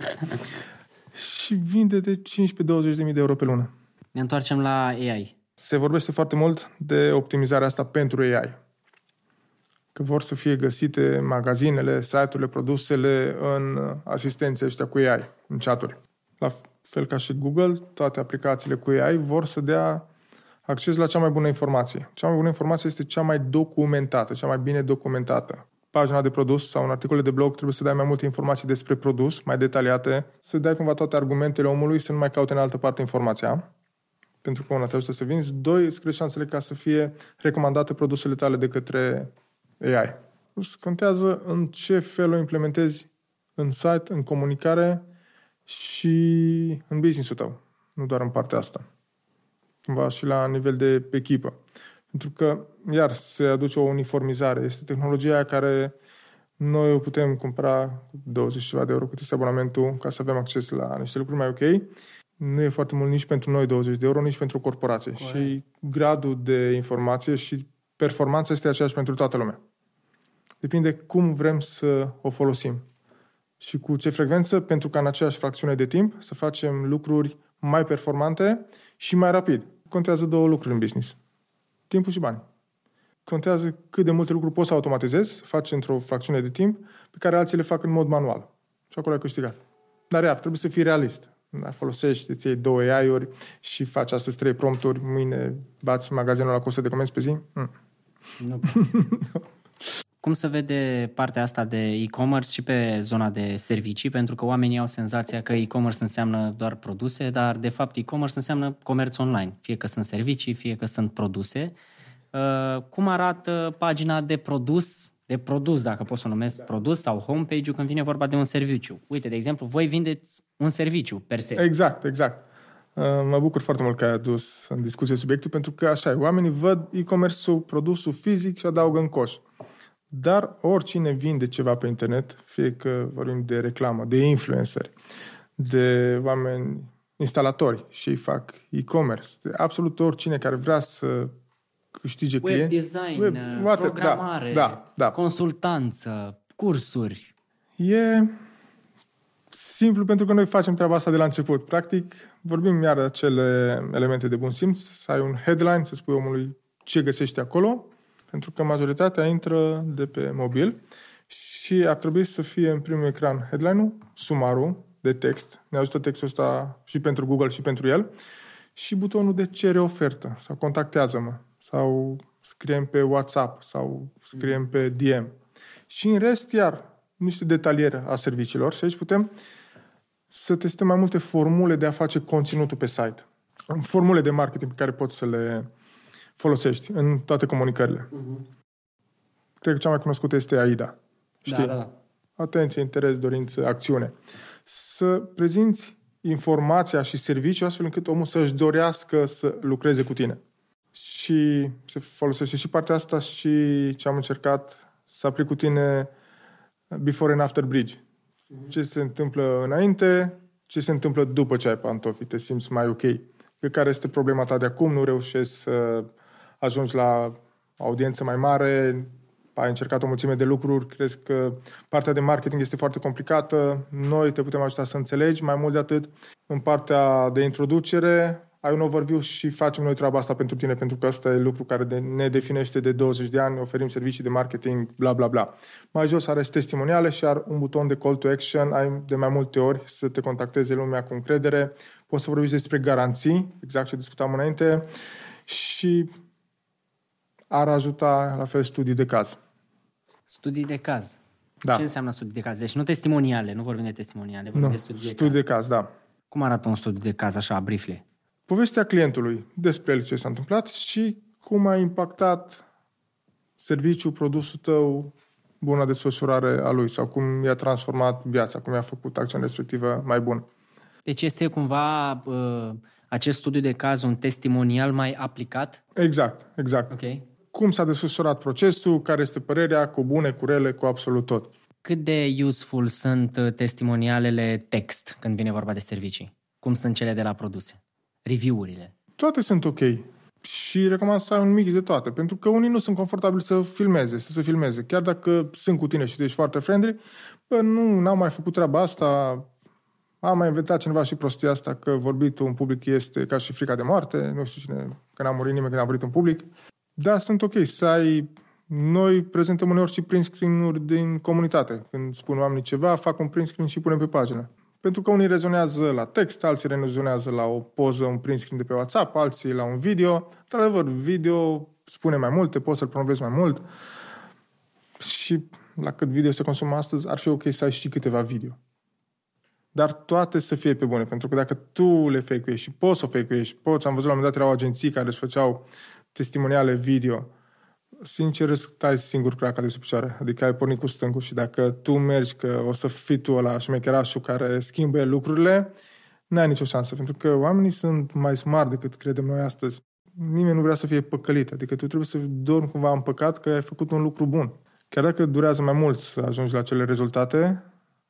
Și vinde de cincisprezece-douăzeci de mii de euro pe lună. Ne întoarcem la A I. Se vorbește foarte mult de optimizarea asta pentru A I. Că vor să fie găsite magazinele, site-urile, produsele în asistenții ăștia cu A I, în chat-uri. La fel ca și Google, toate aplicațiile cu A I vor să dea acces la cea mai bună informație. Cea mai bună informație este cea mai documentată, cea mai bine documentată. Pagina de produs sau un articol de blog trebuie să dai mai multe informații despre produs, mai detaliate, să dai cumva toate argumentele omului, să nu mai caute în altă parte informația. Pentru că una te ajută să vinzi. Doi, îți crește șansele ca să fie recomandate produsele tale de către A I. Plus, contează în ce fel o implementezi în site, în comunicare și în business-ul tău. Nu doar în partea asta. Cumva și la nivel de echipă. Pentru că, iar, se aduce o uniformizare. Este tehnologia aia care noi o putem cumpăra cu douăzeci ceva de euro, cât este abonamentul, ca să avem acces la niște lucruri mai ok. Nu e foarte mult nici pentru noi douăzeci de euro, nici pentru o corporație. Corect. Și gradul de informație și performanța este aceeași pentru toată lumea. Depinde cum vrem să o folosim. Și cu ce frecvență, pentru ca în aceeași fracțiune de timp să facem lucruri mai performante și mai rapid. Contează două lucruri în business. Timpul și banii. Contează cât de multe lucruri poți să automatizezi, să faci într-o fracțiune de timp, pe care alții le fac în mod manual. Și acolo ai câștigat. Dar iar, trebuie să fii realist. Folosești, îți iei două A I-uri și faci astăzi trei prompturi, mâine bați magazinul la costă de comenzi pe zi? Mm. Nu. Cum se vede partea asta de e-commerce și pe zona de servicii? Pentru că oamenii au senzația că e-commerce înseamnă doar produse, dar de fapt e-commerce înseamnă comerț online. Fie că sunt servicii, fie că sunt produse. Uh, cum arată pagina de produs, de produs, dacă pot să o numesc produs, sau homepage-ul când vine vorba de un serviciu? Uite, de exemplu, voi vindeți un serviciu per se. Exact, exact. Uh, mă bucur foarte mult că ai adus în discuție subiectul, pentru că așa e, oamenii văd e-commerce-ul, produsul fizic și adaugă în coș. Dar oricine vinde ceva pe internet, fie că vorbim de reclamă, de influenceri, de oameni instalatori și fac e-commerce, de absolut oricine care vrea să câștige web clienți. Design, web design, programare, da, da, da. consultanță, cursuri. E simplu pentru că noi facem treaba asta de la început. Practic, vorbim iar de acele elemente de bun simț, să ai un headline, să spui omului ce găsești acolo, pentru că majoritatea intră de pe mobil și ar trebui să fie în primul ecran headline-ul, sumarul de text, ne ajută textul ăsta și pentru Google și pentru el, și butonul de cere ofertă sau contactează-mă sau scriem pe WhatsApp sau scriem pe D M. Și în rest, iar, niște detaliere a serviciilor și aici putem să testăm mai multe formule de a face conținutul pe site. Formule de marketing pe care poți să le folosești în toate comunicările. Uh-huh. Cred că cea mai cunoscută este AIDA. Știi? Da, da. Atenție, interes, dorință, acțiune. Să prezinți informația și serviciul astfel încât omul să-și dorească să lucreze cu tine. Și se folosește și partea asta și ce am încercat să aplic cu tine before and after bridge. Uh-huh. Ce se întâmplă înainte, ce se întâmplă după ce ai pantofi, te simți mai ok. Pe care este problema ta de acum, nu reușești să ajungi la audiență mai mare, ai încercat o mulțime de lucruri, crezi că partea de marketing este foarte complicată, noi te putem ajuta să înțelegi, mai mult de atât, în partea de introducere, ai un overview și facem noi treaba asta pentru tine, pentru că asta e lucru care de, ne definește de douăzeci de ani, oferim servicii de marketing, bla, bla, bla. Mai jos are testimoniale și are un buton de call to action, ai de mai multe ori să te contacteze lumea cu încredere, poți să vorbești despre garanții, exact ce discutam înainte, și ar ajuta la fel studii de caz. Studii de caz. Da. Ce înseamnă studiu de caz? Deci nu testimoniale, nu vorbim de testimoniale, vorbim Nu, de studiu de studiu caz. de caz, da. Cum arată un studiu de caz, așa, briefly? Povestea clientului despre el, ce s-a întâmplat și cum a impactat serviciul, produsul tău, buna desfășurare a lui sau cum i-a transformat viața, cum i-a făcut acțiunea respectivă mai bună. Deci este cumva uh, acest studiu de caz un testimonial mai aplicat? Exact, exact. Ok. Cum s-a desfășurat procesul, care este părerea, cu bune, cu rele, cu absolut tot. Cât de useful sunt testimonialele text când vine vorba de servicii? Cum sunt cele de la produse? Review-urile? Toate sunt ok. Și recomand să ai un mix de toate, pentru că unii nu sunt confortabili să filmeze, să se filmeze. Chiar dacă sunt cu tine și tu ești foarte friendly, bă, nu, n-am mai făcut treaba asta, am mai inventat cineva și prostia asta că vorbitul în public este ca și frica de moarte, nu știu cine, că n-a murit nimeni când a vorbit în public. Da, sunt ok să ai... Noi prezentăm uneori și print screen-uri din comunitate. Când spun oamenii ceva, fac un print screen și punem pe pagină. Pentru că unii rezonează la text, alții rezonează la o poză, un print screen de pe WhatsApp, alții la un video. Într-adevăr, video spune mai mult, te poți să-l promovezi mai mult. Și la cât video se consumă astăzi, ar fi ok să ai și câteva video. Dar toate să fie pe bune, pentru că dacă tu le fake-uiești și poți să o fake-uiești, poți, am văzut la un moment dat erau agenții care își făceau testimoniale video, sincer, stai singur craca de sub picioare. Adică ai pornit cu stângul și dacă tu mergi că o să fii tu ăla șmecherașul care schimbă lucrurile, n-ai nicio șansă. Pentru că oamenii sunt mai smart decât credem noi astăzi. Nimeni nu vrea să fie păcălit. Adică tu trebuie să dormi cumva în păcat că ai făcut un lucru bun. Chiar dacă durează mai mult să ajungi la acele rezultate,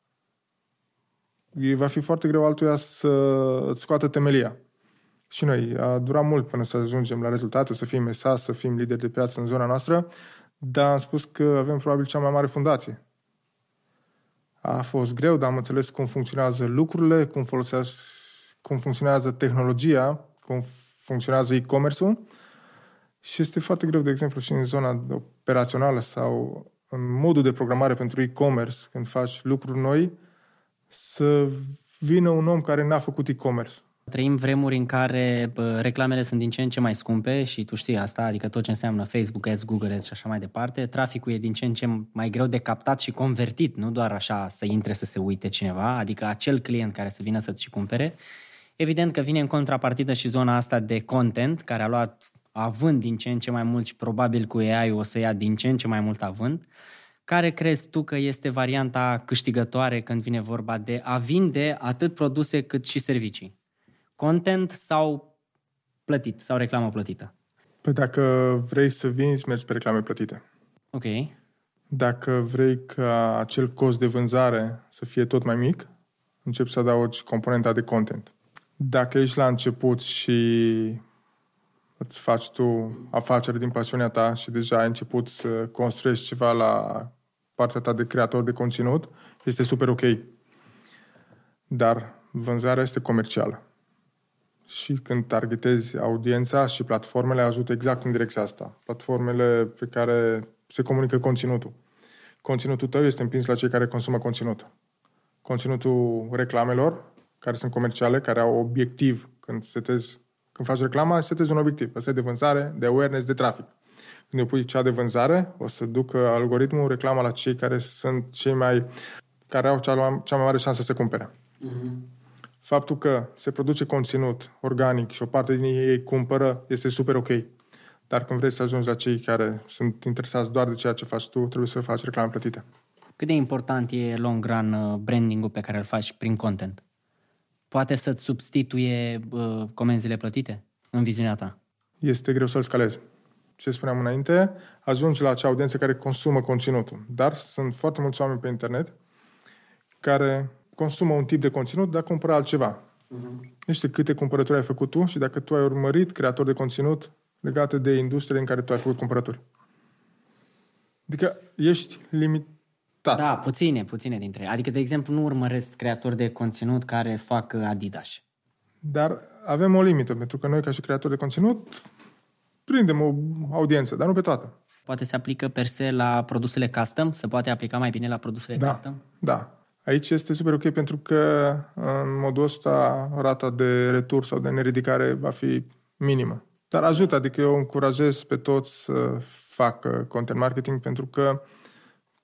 va fi foarte greu altuia să îți scoată temelia. Și noi, a durat mult până să ajungem la rezultate, să fim mesaj, să fim lideri de piață în zona noastră, dar am spus că avem probabil cea mai mare fundație. A fost greu, dar am înțeles cum funcționează lucrurile, cum, cum funcționează tehnologia, cum funcționează e-commerce-ul și este foarte greu, de exemplu, și în zona operațională sau în modul de programare pentru e-commerce, când faci lucruri noi, să vină un om care n-a făcut e-commerce. Trăim vremuri în care bă, reclamele sunt din ce în ce mai scumpe și tu știi asta, adică tot ce înseamnă Facebook Ads, Google Ads și așa mai departe. Traficul e din ce în ce mai greu de captat și convertit, nu doar așa să intre să se uite cineva, adică acel client care să vină să-ți și cumpere. Evident că vine în contrapartidă și zona asta de content, care a luat având din ce în ce mai mult și probabil cu A I-ul o să ia din ce în ce mai mult având. Care crezi tu că este varianta câștigătoare când vine vorba de a vinde atât produse cât și servicii? Content sau plătit, sau reclamă plătită? Păi dacă vrei să vinzi, mergi pe reclame plătite. Ok. Dacă vrei ca acel cost de vânzare să fie tot mai mic, începi să adaugi componenta de content. Dacă ești la început și îți faci tu afacere din pasiunea ta și deja ai început să construiești ceva la partea ta de creator de conținut, este super ok. Dar vânzarea este comercială. Și când targetezi audiența și platformele ajută exact în direcția asta. Platformele pe care se comunică conținutul. Conținutul tău este împins la cei care consumă conținut. Conținutul reclamelor, care sunt comerciale, care au obiectiv când setezi, când faci reclama, setezi un obiectiv. Ăsta e de vânzare, de awareness, de trafic. Când îi pui cea de vânzare, o să ducă algoritmul reclama la cei care sunt cei mai, care au cea, cea mai mare șansă să cumpere. Mm-hmm. Faptul că se produce conținut organic și o parte din ei cumpără este super ok. Dar când vrei să ajungi la cei care sunt interesați doar de ceea ce faci tu, trebuie să faci reclame plătite. Cât de important e long run branding-ul pe care îl faci prin content? Poate să-ți substituie uh, comenzile plătite în viziunea ta? Este greu să-l scalezi. Ce spuneam înainte, ajungi la acea audiență care consumă conținutul. Dar sunt foarte mulți oameni pe internet care consumă un tip de conținut, dar cumpără altceva. Uh-huh. Nu știu câte cumpărături ai făcut tu și dacă tu ai urmărit creatori de conținut legate de industrie în care tu ai făcut cumpărături. Adică ești limitat. Da, puține, puține dintre ei. Adică, de exemplu, nu urmăresc creatori de conținut care fac Adidas. Dar avem o limită, pentru că noi, ca și creatori de conținut, prindem o audiență, dar nu pe toată. Poate se aplică per se la produsele custom? Se poate aplica mai bine la produsele da, custom? Da. Aici este super ok pentru că în modul ăsta rata de retur sau de neridicare va fi minimă. Dar ajută, adică eu încurajez pe toți să facă content marketing pentru că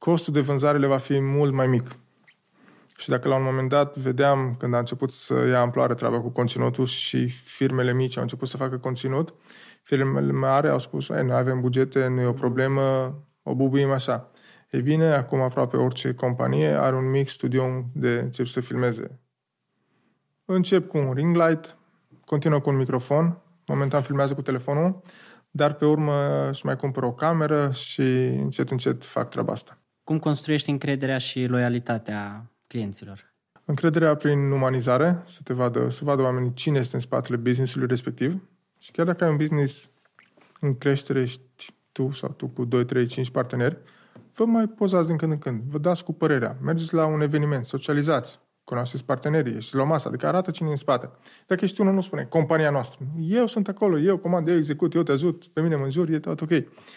costul de vânzare le va fi mult mai mic. Și dacă la un moment dat vedeam, când a început să ia amploare treaba cu conținutul și firmele mici au început să facă conținut, firmele mari au spus, noi avem bugete, nu e o problemă, o bubuim așa. Ei bine, acum aproape orice companie are un mic studio de încep să filmeze. Încep cu un ring light, continuă cu un microfon, momentan filmează cu telefonul, dar pe urmă își mai cumpără o cameră și încet, încet fac treaba asta. Cum construiești încrederea și loialitatea clienților? Încrederea prin umanizare, să te vadă, să vadă oamenii cine este în spatele business-ului respectiv. Și chiar dacă ai un business în creștere, ești tu sau tu cu doi, trei, cinci parteneri, vă mai pozați din când în când, vă dați cu părerea, mergeți la un eveniment, socializați, cunoașteți partenerii, ieșiți la o masă, adică arată cine e în spate. Dacă ești unul, nu spune, compania noastră. Eu sunt acolo, eu comand, eu execut, eu te ajut, pe mine mă înjur, e tot ok.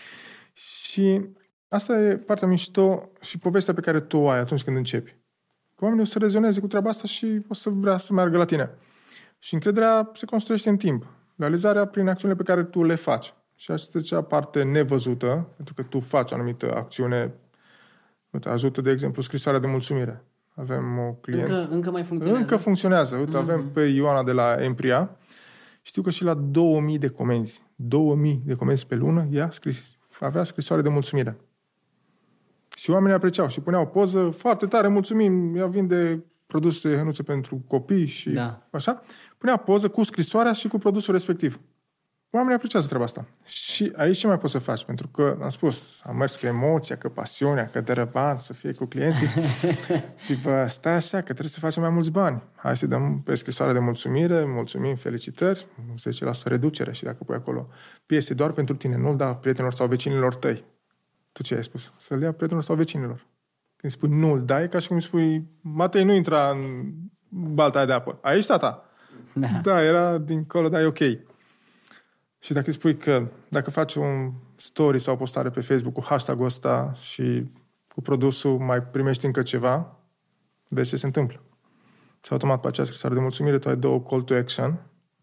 Și asta e partea mișto și povestea pe care tu o ai atunci când începi. Că oamenii o să rezoneze cu treaba asta și o să vrea să meargă la tine. Și încrederea se construiește în timp. Realizarea prin acțiunile pe care tu le faci. Și asta e cea parte nevăzută, pentru că tu faci anumită acțiune. Uite, ajută, de exemplu, scrisoarea de mulțumire. Avem o client... Încă, încă mai funcționează? Încă funcționează. Uite, mm-hmm. avem pe Ioana de la Empria. Știu că și la două mii de comenzi, două mii de comenzi pe lună, ea scris, avea scrisoare de mulțumire. Și oamenii apreciau și puneau o poză, foarte tare, mulțumim, ea vinde produse hănuțe pentru copii și da. Așa. Punea poză cu scrisoarea și cu produsul respectiv. Oamenii apreciază treaba asta. Și aici ce mai poți să faci? Pentru că, am spus, am mers cu emoția, că pasiunea, că dărăban, să fie cu clienții. Și vă stai așa, că trebuie să facem mai mulți bani. Hai să dăm pe scrisoarea de mulțumire, mulțumim, felicitări, zece la sută reducere și dacă pui acolo piese doar pentru tine, nu-l da prietenilor sau vecinilor tăi. Tu ce ai spus? Să-l ia prietenilor sau vecinilor. Când spui nu-l dai, ca și cum îi spui Matei, nu intra în balta aia de apă. Aici, tata? Da. Da, era dincolo, dar e ok. Și dacă îi spui că dacă faci un story sau o postare pe Facebook cu hashtag-ul ăsta și cu produsul mai primești încă ceva, vezi ce se întâmplă. Și automat pe acea scrisoare de mulțumire tu ai două call to action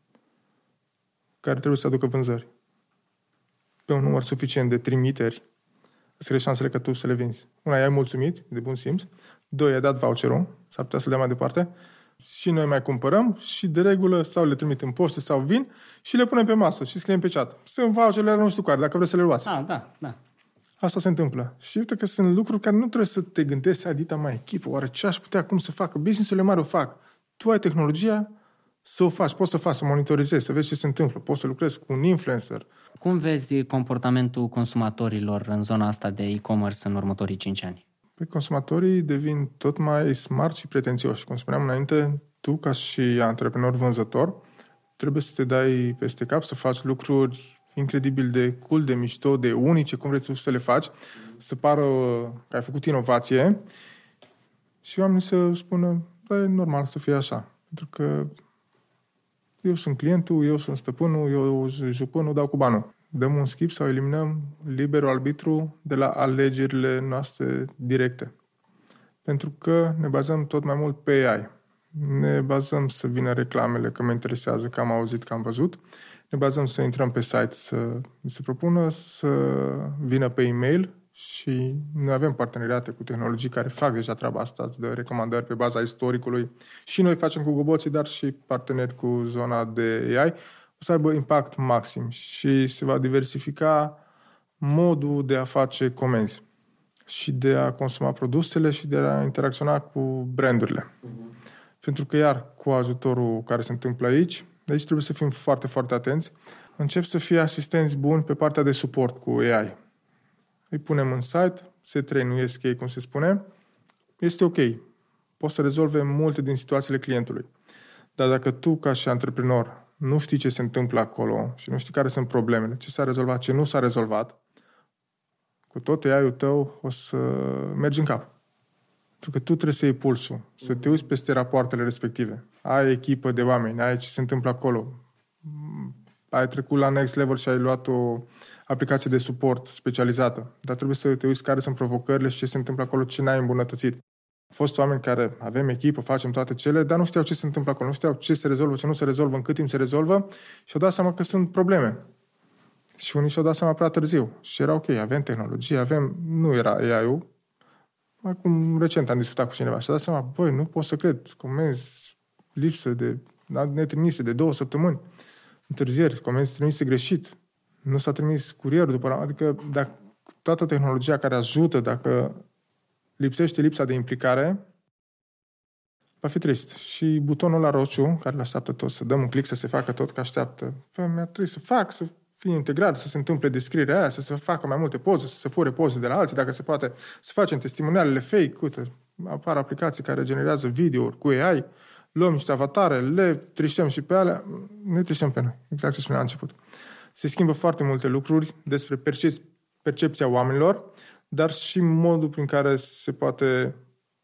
care trebuie să aducă vânzări. Pe un număr suficient de trimiteri îți crești șansele că tu să le vinzi. Una, i-ai mulțumit, de bun simț. Doi, i-ai dat voucherul, s-ar putea să le dea mai departe. Și noi mai cumpărăm și de regulă sau le trimit în poștă sau vin și le punem pe masă și scriem pe chat. Sunt voucherele, nu știu care, dacă vreți să le luați. Ah, da, da. Asta se întâmplă. Și uite că sunt lucruri care nu trebuie să te gândești să ai dita mai echipă. Oare ce aș putea, cum să facă? Business-urile mari o fac. Tu ai tehnologia să o faci, poți să faci, să monitorizezi, să vezi ce se întâmplă. Poți să lucrezi cu un influencer. Cum vezi comportamentul consumatorilor în zona asta de e-commerce în următorii cinci ani? Păi consumatorii devin tot mai smart și pretențioși. Cum spuneam înainte, tu ca și antreprenor vânzător trebuie să te dai peste cap, să faci lucruri incredibil de cool, de mișto, de unice, cum vrei să le faci, să pară că ai făcut inovație și oamenii să spună, bă, e normal să fie așa. Pentru că eu sunt clientul, eu sunt stăpânul, eu jupânul, dau cu banul. Dăm un skip sau eliminăm liberul arbitru de la alegerile noastre directe. Pentru că ne bazăm tot mai mult pe A I. Ne bazăm să vină reclamele, că mă interesează, că am auzit, că am văzut. Ne bazăm să intrăm pe site, să se propună, să vină pe e-mail și noi avem parteneriate cu tehnologii care fac deja treaba asta, îți dă recomandări pe baza istoricului. Și noi facem cu goboții, dar și parteneri cu zona de A I. O să aibă impact maxim și se va diversifica modul de a face comenzi și de a consuma produsele și de a interacționa cu brandurile. Uh-huh. Pentru că, iar, cu ajutorul care se întâmplă aici, de aici trebuie să fim foarte, foarte atenți. Încep să fie asistenți buni pe partea de suport cu A I. Îi punem în site, se trăinuiesc ei, cum se spune, este ok. Poți să rezolve multe din situațiile clientului. Dar dacă tu, ca și antreprenor, nu știi ce se întâmplă acolo și nu știi care sunt problemele, ce s-a rezolvat, ce nu s-a rezolvat, cu tot A I-ul tău o să mergi în cap. Pentru că tu trebuie să iei pulsul, să te uiți peste rapoartele respective. Ai echipă de oameni, ai ce se întâmplă acolo. Ai trecut la next level și ai luat o aplicație de suport specializată. Dar trebuie să te uiți care sunt provocările și ce se întâmplă acolo, ce n-ai îmbunătățit. Au fost oameni care avem echipă, facem toate cele, dar nu știau ce se întâmplă acolo, nu știau ce se rezolvă, ce nu se rezolvă, în cât timp se rezolvă și au dat seama că sunt probleme. Și unii și-au dat seama prea târziu. Și era ok, avem tehnologie, avem... Nu era A I-ul, Acum, recent am discutat cu cineva și a dat seama, băi, nu pot să cred, comenzi lipsă de netrimise de două săptămâni, întârzieri, comenzi trimise greșit, nu s-a trimis curierul după la... Adică dacă toată tehnologia care ajută, dacă lipsește lipsa de implicare, va fi trist. Și butonul la roșu, care îl așteaptă tot, să dăm un click să se facă tot, că așteaptă, bă, mi-a trebuit să fac, să fie integrat, să se întâmple descrierea aia, să se facă mai multe poze, să se fure poze de la alții, dacă se poate, să facem testimonialele fake, uite, apar aplicații care generează video-uri cu A I, luăm niște avatare, le trișăm și pe alea, ne trișăm pe noi, exact ce spuneam la început. Se schimbă foarte multe lucruri despre percep- percepția oamenilor, dar și modul prin care se poate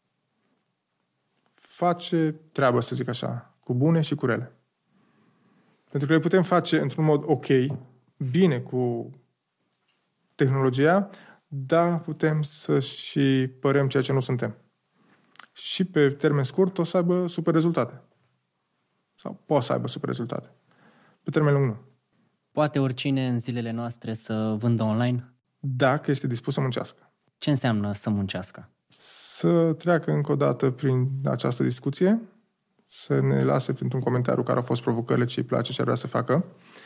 face treabă, să zic așa, cu bune și cu rele. Pentru că le putem face într-un mod ok, bine cu tehnologia, dar putem să și părem ceea ce nu suntem. Și pe termen scurt o să aibă super rezultate. Sau poate să aibă super rezultate. Pe termen lung nu. Poate oricine în zilele noastre să vândă online? Dacă este dispus să muncească. Ce înseamnă să muncească? Să treacă încă o dată prin această discuție, să ne lase printr-un comentariu care au fost provocările, ce îi place, ce ar vrea să facă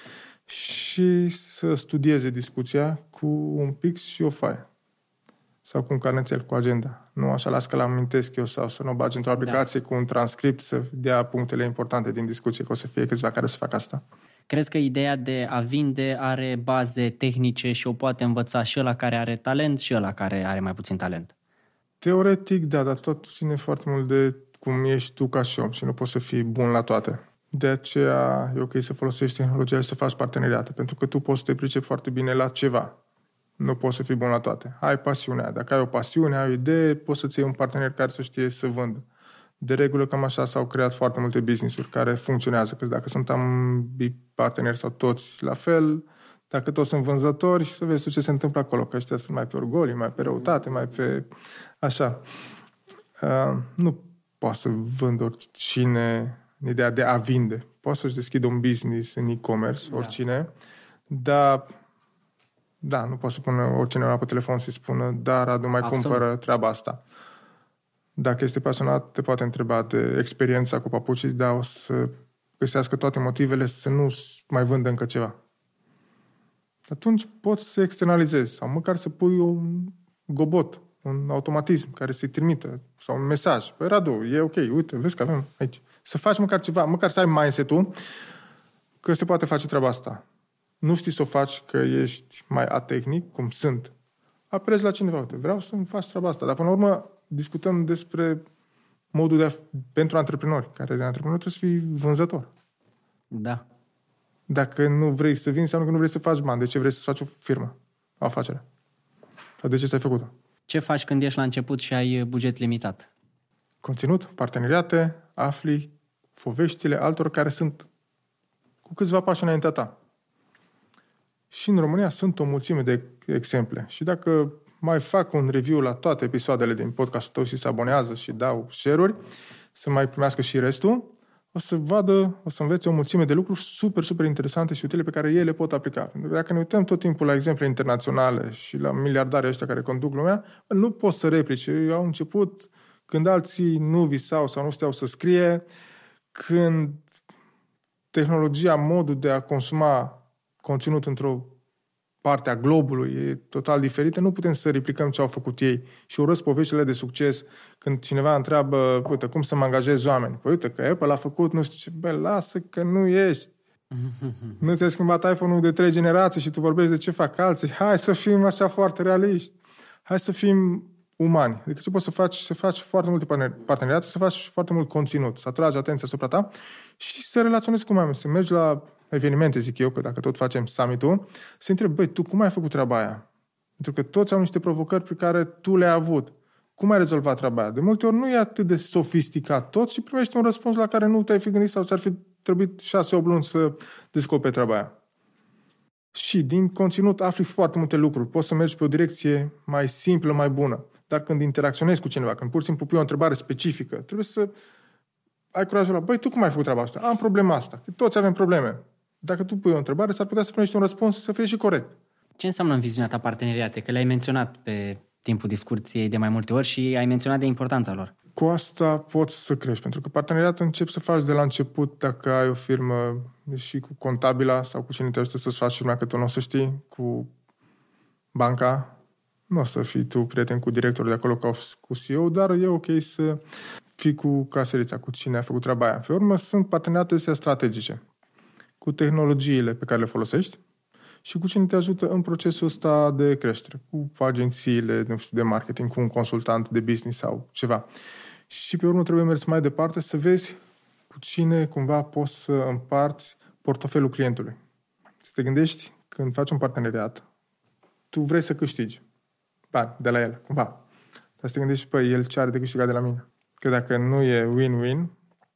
și să studieze discuția cu un pix și o foaie. Sau cu un carnețel, cu agenda. Nu așa las că l-amintesc eu sau să nu o bagi într-o aplicație da. Cu un transcript să dea punctele importante din discuție, că o să fie câțiva care să facă asta. Crezi că ideea de a vinde are baze tehnice și o poate învăța și ăla care are talent și ăla care are mai puțin talent? Teoretic, da, dar tot ține foarte mult de cum ești tu ca și om și nu poți să fii bun la toate. De aceea e ok să folosești tehnologia și să faci parteneriate, pentru că tu poți să te pricepi foarte bine la ceva. Nu poți să fii bun la toate. Ai pasiunea. Dacă ai o pasiune, ai o idee, poți să-ți iei un partener care să știe să vândă. De regulă, cam așa s-au creat foarte multe business-uri care funcționează. Că dacă sunt ambii parteneri sau toți la fel, dacă toți sunt vânzători, să vezi tu ce se întâmplă acolo. Că ăștia sunt mai pe orgolii, mai pe răutate, mai pe... Așa. Uh, nu poate să vând oricine în ideea de a vinde. Poate să-și deschidă un business în e-commerce, oricine, da. Dar... Da, nu poate să pună oricine pe telefon să-i spună, da, Radu, mai Absolut. Cumpără treaba asta. Dacă este pasionat, te poate întreba de experiența cu papucii, dar o să găsească toate motivele să nu mai vândă încă ceva. Atunci poți să externalizezi sau măcar să pui un gobot, un automatism care să-i trimită sau un mesaj. Păi, Radu, e ok, uite, vezi că avem aici. Să faci măcar ceva, măcar să ai mindset-ul că se poate face treaba asta. Nu știi să o faci că ești mai atehnic, cum sunt. Apelezi la cineva, uite, vreau să-mi faci treaba asta. Dar până la urmă discutăm despre modul de a, pentru antreprenori, care de antreprenori trebuie să fii vânzător. Da. Dacă nu vrei să vinzi, înseamnă că nu vrei să faci bani. De ce vrei să faci o firmă, o afacere? Sau de ce ți-ai făcut-o? Ce faci când ești la început și ai buget limitat? Conținut, parteneriate, afli poveștile altor care sunt cu câțiva pași înaintea ta. Și în România sunt o mulțime de exemple. Și dacă mai fac un review la toate episoadele din podcastul tău și se abonează și dau share-uri, să mai primească și restul, o să vadă, o să învețe o mulțime de lucruri super, super interesante și utile pe care ei le pot aplica. Pentru că dacă ne uităm tot timpul la exemple internaționale și la miliardarii ăștia care conduc lumea, nu poți să replici. Ei au început când alții nu visau sau nu știau să scrie, când tehnologia, modul de a consuma conținut într-o parte a globului e total diferită, nu putem să replicăm ce au făcut ei. Și urăsc poveștile de succes când cineva întreabă, uite, cum să mă angajez oameni? Păi uite, că Apple a făcut, nu știu ce, bă, lasă că nu ești. Nu ți-ai schimbat iPhone-ul de trei generații și tu vorbești de ce fac alții. Hai să fim așa foarte realiști. Hai să fim umani. Adică ce poți să faci? Să faci foarte multe parteneriate, să faci foarte mult conținut, să atragi atenția asupra ta și să relaționezi cu oameni, să mergi la evenimente, zic eu, că dacă tot facem summit-ul, să întrebi, băi, tu cum ai făcut treaba aia? Pentru că toți au niște provocări pe care tu le-ai avut. Cum ai rezolvat treaba aia? De multe ori nu e atât de sofisticat tot și primești un răspuns la care nu te-ai fi gândit sau ți-ar fi trebuit șase opt luni să descoperi treaba aia. Și din conținut afli foarte multe lucruri. Poți să mergi pe o direcție mai simplă, mai bună. Dar când interacționezi cu cineva, când pur și simplu pui o întrebare specifică, trebuie să ai curajul ăla. Băi, tu cum ai făcut treaba asta? Am problema asta. Că toți avem probleme. Dacă tu pui o întrebare, s-ar putea să primești un răspuns să fie și corect. Ce înseamnă în viziunea ta parteneriate? Că le-ai menționat pe timpul discuției de mai multe ori și ai menționat de importanța lor. Cu asta poți să crești, pentru că parteneriat începi să faci de la început dacă ai o firmă și cu contabila sau cu cine te ajută să-ți faci firma, că tu nu o să știi, cu banca, nu o să fii tu prieten cu directorul de acolo ca cu C E O, dar e ok să fii cu caserița, cu cine a făcut treaba aia. Pe urmă, sunt parteneriate astea strategice, cu tehnologiile pe care le folosești și cu cine te ajută în procesul ăsta de creștere, cu agențiile, nu știu, de marketing, cu un consultant de business sau ceva. Și pe urmă trebuie mers mai departe să vezi cu cine cumva poți să împarți portofelul clientului. Să te gândești, când faci un parteneriat, tu vrei să câștigi bani de la el, cumva. Dar să te gândești, păi, el ce are de câștigat de la mine? Că dacă nu e win-win,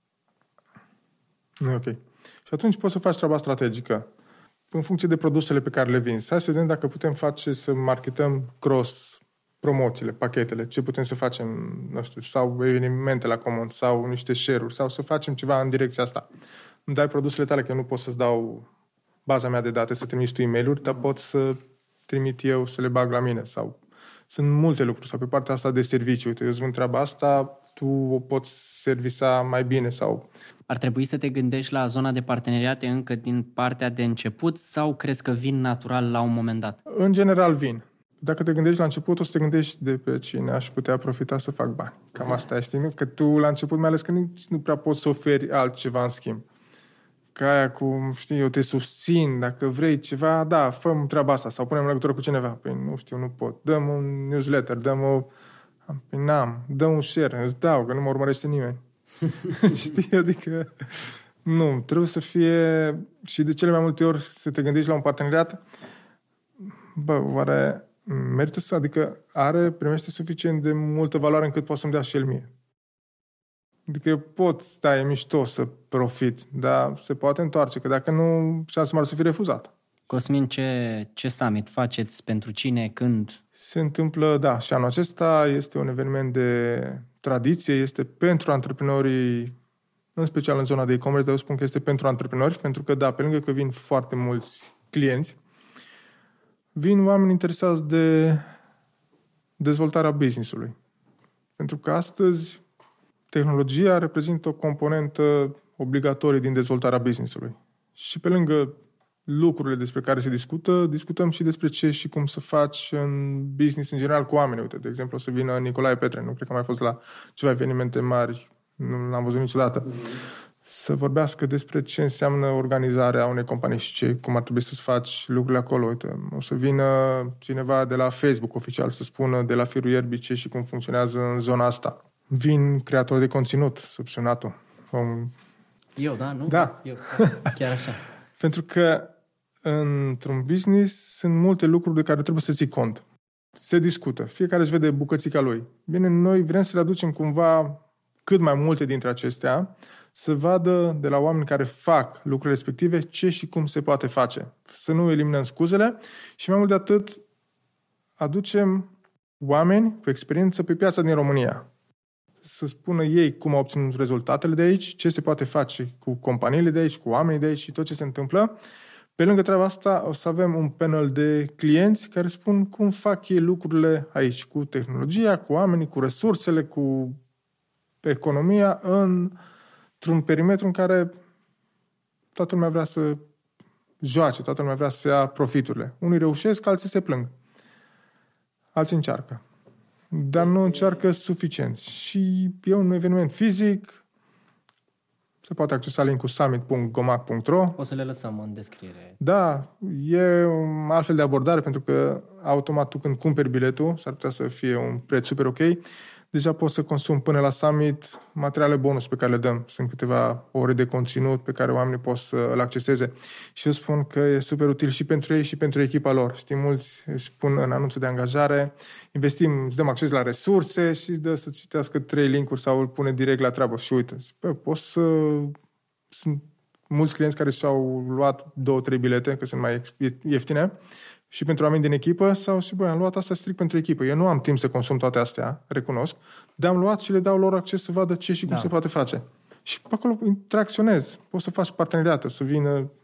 nu e ok. Și atunci poți să faci treaba strategică în funcție de produsele pe care le vinzi. Hai să vedem dacă putem face să marketăm cross promoțiile, pachetele, ce putem să facem, nu știu, sau evenimente la comun, sau niște share-uri, sau să facem ceva în direcția asta. Îmi dai produsele tale, că eu nu pot să-ți dau baza mea de date, să trimiți tu e-mail-uri, dar pot să trimit eu să le bag la mine. Sau sunt multe lucruri. Sau pe partea asta de serviciu. Uite, eu îți vând treaba asta, tu o poți servisa mai bine. Sau ar trebui să te gândești la zona de parteneriate încă din partea de început sau crezi că vin natural la un moment dat? În general vin. Dacă te gândești la început, o să te gândești de pe cine aș putea profita să fac bani. Cam asta e, știi? Nu? Că tu la început, mai ales că nici nu prea poți să oferi altceva în schimb. Ca aia cu, știi, eu te susțin, dacă vrei ceva, da, fă-mi treaba asta sau punem în legătură cu cineva. Păi nu știu, nu pot. Dăm un newsletter, dăm o... Păi n-am, dăm un share, îți dau, că nu mă urmărește nimeni. Știi? Adică nu, trebuie să fie și de cele mai multe ori să te gândești la un parteneriat. Bă, oare merită să, adică are, primește suficient de multă valoare încât poate să-mi dea și el mie. Adică eu pot, stai, e mișto să profit, dar se poate întoarce, că dacă nu, șansa mare să fie refuzat. Cosmin, ce, ce summit faceți, pentru cine, când? Se întâmplă, da, și anul acesta este un eveniment de tradiție, este pentru antreprenorii, în special în zona de e-commerce, dar eu spun că este pentru antreprenori, pentru că, da, pe lângă că vin foarte mulți clienți, vin oameni interesați de dezvoltarea business-ului. Pentru că astăzi tehnologia reprezintă o componentă obligatorie din dezvoltarea business-ului. Și pe lângă lucrurile despre care se discută, discutăm și despre ce și cum să faci în business în general cu oameni. Uite, de exemplu, o să vină Nicolae Petre, nu cred că a mai fost la ceva evenimente mari, nu l-am văzut niciodată, mm-hmm. să vorbească despre ce înseamnă organizarea unei companii și ce, cum ar trebui să-ți faci lucrurile acolo. Uite, o să vină cineva de la Facebook oficial să spună de la firul ierbii ce și cum funcționează în zona asta. Vin creatori de conținut, subsemnatul. Um... Eu, da? Nu? Da. Eu, chiar așa. Pentru că într-un business sunt multe lucruri de care trebuie să ții cont. Se discută. Fiecare își vede bucățica lui. Bine, noi vrem să le aducem cumva cât mai multe dintre acestea, să vadă de la oameni care fac lucrurile respective ce și cum se poate face. Să nu eliminăm scuzele și mai mult de atât aducem oameni cu experiență pe piața din România. Să spună ei cum au obținut rezultatele de aici, ce se poate face cu companiile de aici, cu oamenii de aici și tot ce se întâmplă. Pe lângă treaba asta o să avem un panel de clienți care spun cum fac ei lucrurile aici, cu tehnologia, cu oamenii, cu resursele, cu economia, într-un perimetru în care toată lumea vrea să joace, toată lumea vrea să ia profiturile. Unii reușesc, alții se plâng. Alții încearcă. Dar nu încearcă suficient. Și e un eveniment fizic, se poate accesa link-ul summit punct gomac punct ro. O să le lăsăm în descriere. Da, e un altfel de abordare, pentru că automat tu când cumperi biletul, s-ar putea să fie un preț super ok, deja poți să consumi până la summit materiale bonus pe care le dăm. Sunt câteva ore de conținut pe care oamenii pot să îl acceseze. Și eu spun că e super util și pentru ei și pentru echipa lor. Știi, mulți își pun în anunțul de angajare, investim, îți dăm acces la resurse și dă să citească trei linkuri sau îl pune direct la treabă. Și uite, bă, poți să... Sunt mulți clienți care și-au luat două, trei bilete, că sunt mai ieftine, și pentru oameni din echipă, sau și băi, am luat asta strict pentru echipă. Eu nu am timp să consum toate astea, recunosc, dar am luat și le dau lor acces să vadă ce și cum da. se poate face. Și pe acolo interacționezi. Poți să faci parteneriate, să vină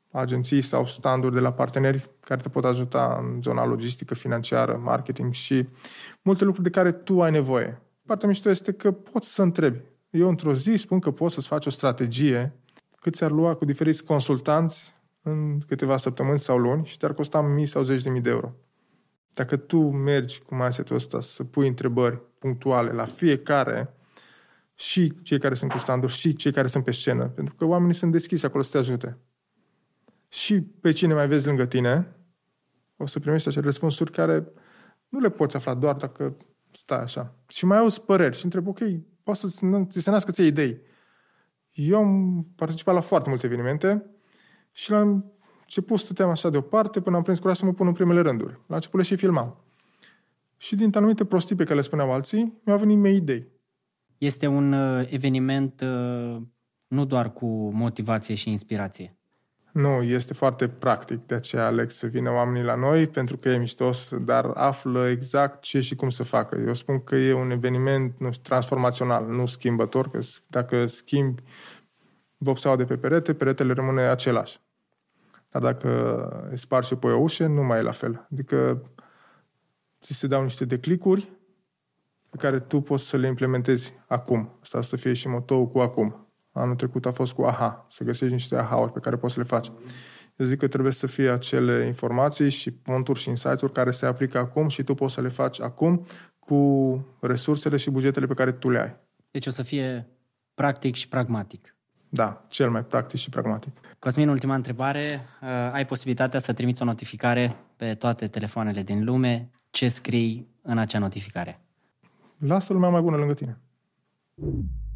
agenții sau standuri de la parteneri care te pot ajuta în zona logistică, financiară, marketing și multe lucruri de care tu ai nevoie. Partea mișto este că poți să întrebi. Eu într-o zi spun că poți să-ți faci o strategie cât ți-ar lua cu diferiți consultanți în câteva săptămâni sau luni și te-ar costa mii sau zeci de mii de euro. Dacă tu mergi cu mindset-ul ăsta să pui întrebări punctuale la fiecare, și cei care sunt cu standuri și cei care sunt pe scenă, pentru că oamenii sunt deschiși acolo să te ajute. Și pe cine mai vezi lângă tine, o să primești acele răspunsuri care nu le poți afla doar dacă stai așa. Și mai auzi păreri și întreb, ok, poți să ți se nască ție idei. Eu am participat la foarte multe evenimente și la început stăteam așa deoparte până am prins curaj să mă pun în primele rânduri. La început le și filmam. Și din anumite prostii pe care le spuneau alții, mi-au venit mei idei. Este un uh, eveniment uh, nu doar cu motivație și inspirație. Nu, este foarte practic. De aceea aleg să vină oamenii la noi, pentru că e miștos, dar află exact ce și cum să facă. Eu spun că e un eveniment nu, transformațional, nu schimbător, că dacă schimbi vopseaua de pe perete, peretele rămâne același. Dar dacă îi spargi și pui o ușă, nu mai e la fel. Adică ți se dau niște declicuri pe care tu poți să le implementezi acum. Asta să fie și motoul cu acum. Anul trecut a fost cu aha, să găsești niște aha-uri pe care poți să le faci. Eu zic că trebuie să fie acele informații și ponturi și insights-uri care se aplică acum și tu poți să le faci acum cu resursele și bugetele pe care tu le ai. Deci o să fie practic și pragmatic. Da, cel mai practic și pragmatic. Cosmin, ultima întrebare. Ai posibilitatea să trimiți o notificare pe toate telefoanele din lume. Ce scrii în acea notificare? Lasă lumea mai bună lângă tine.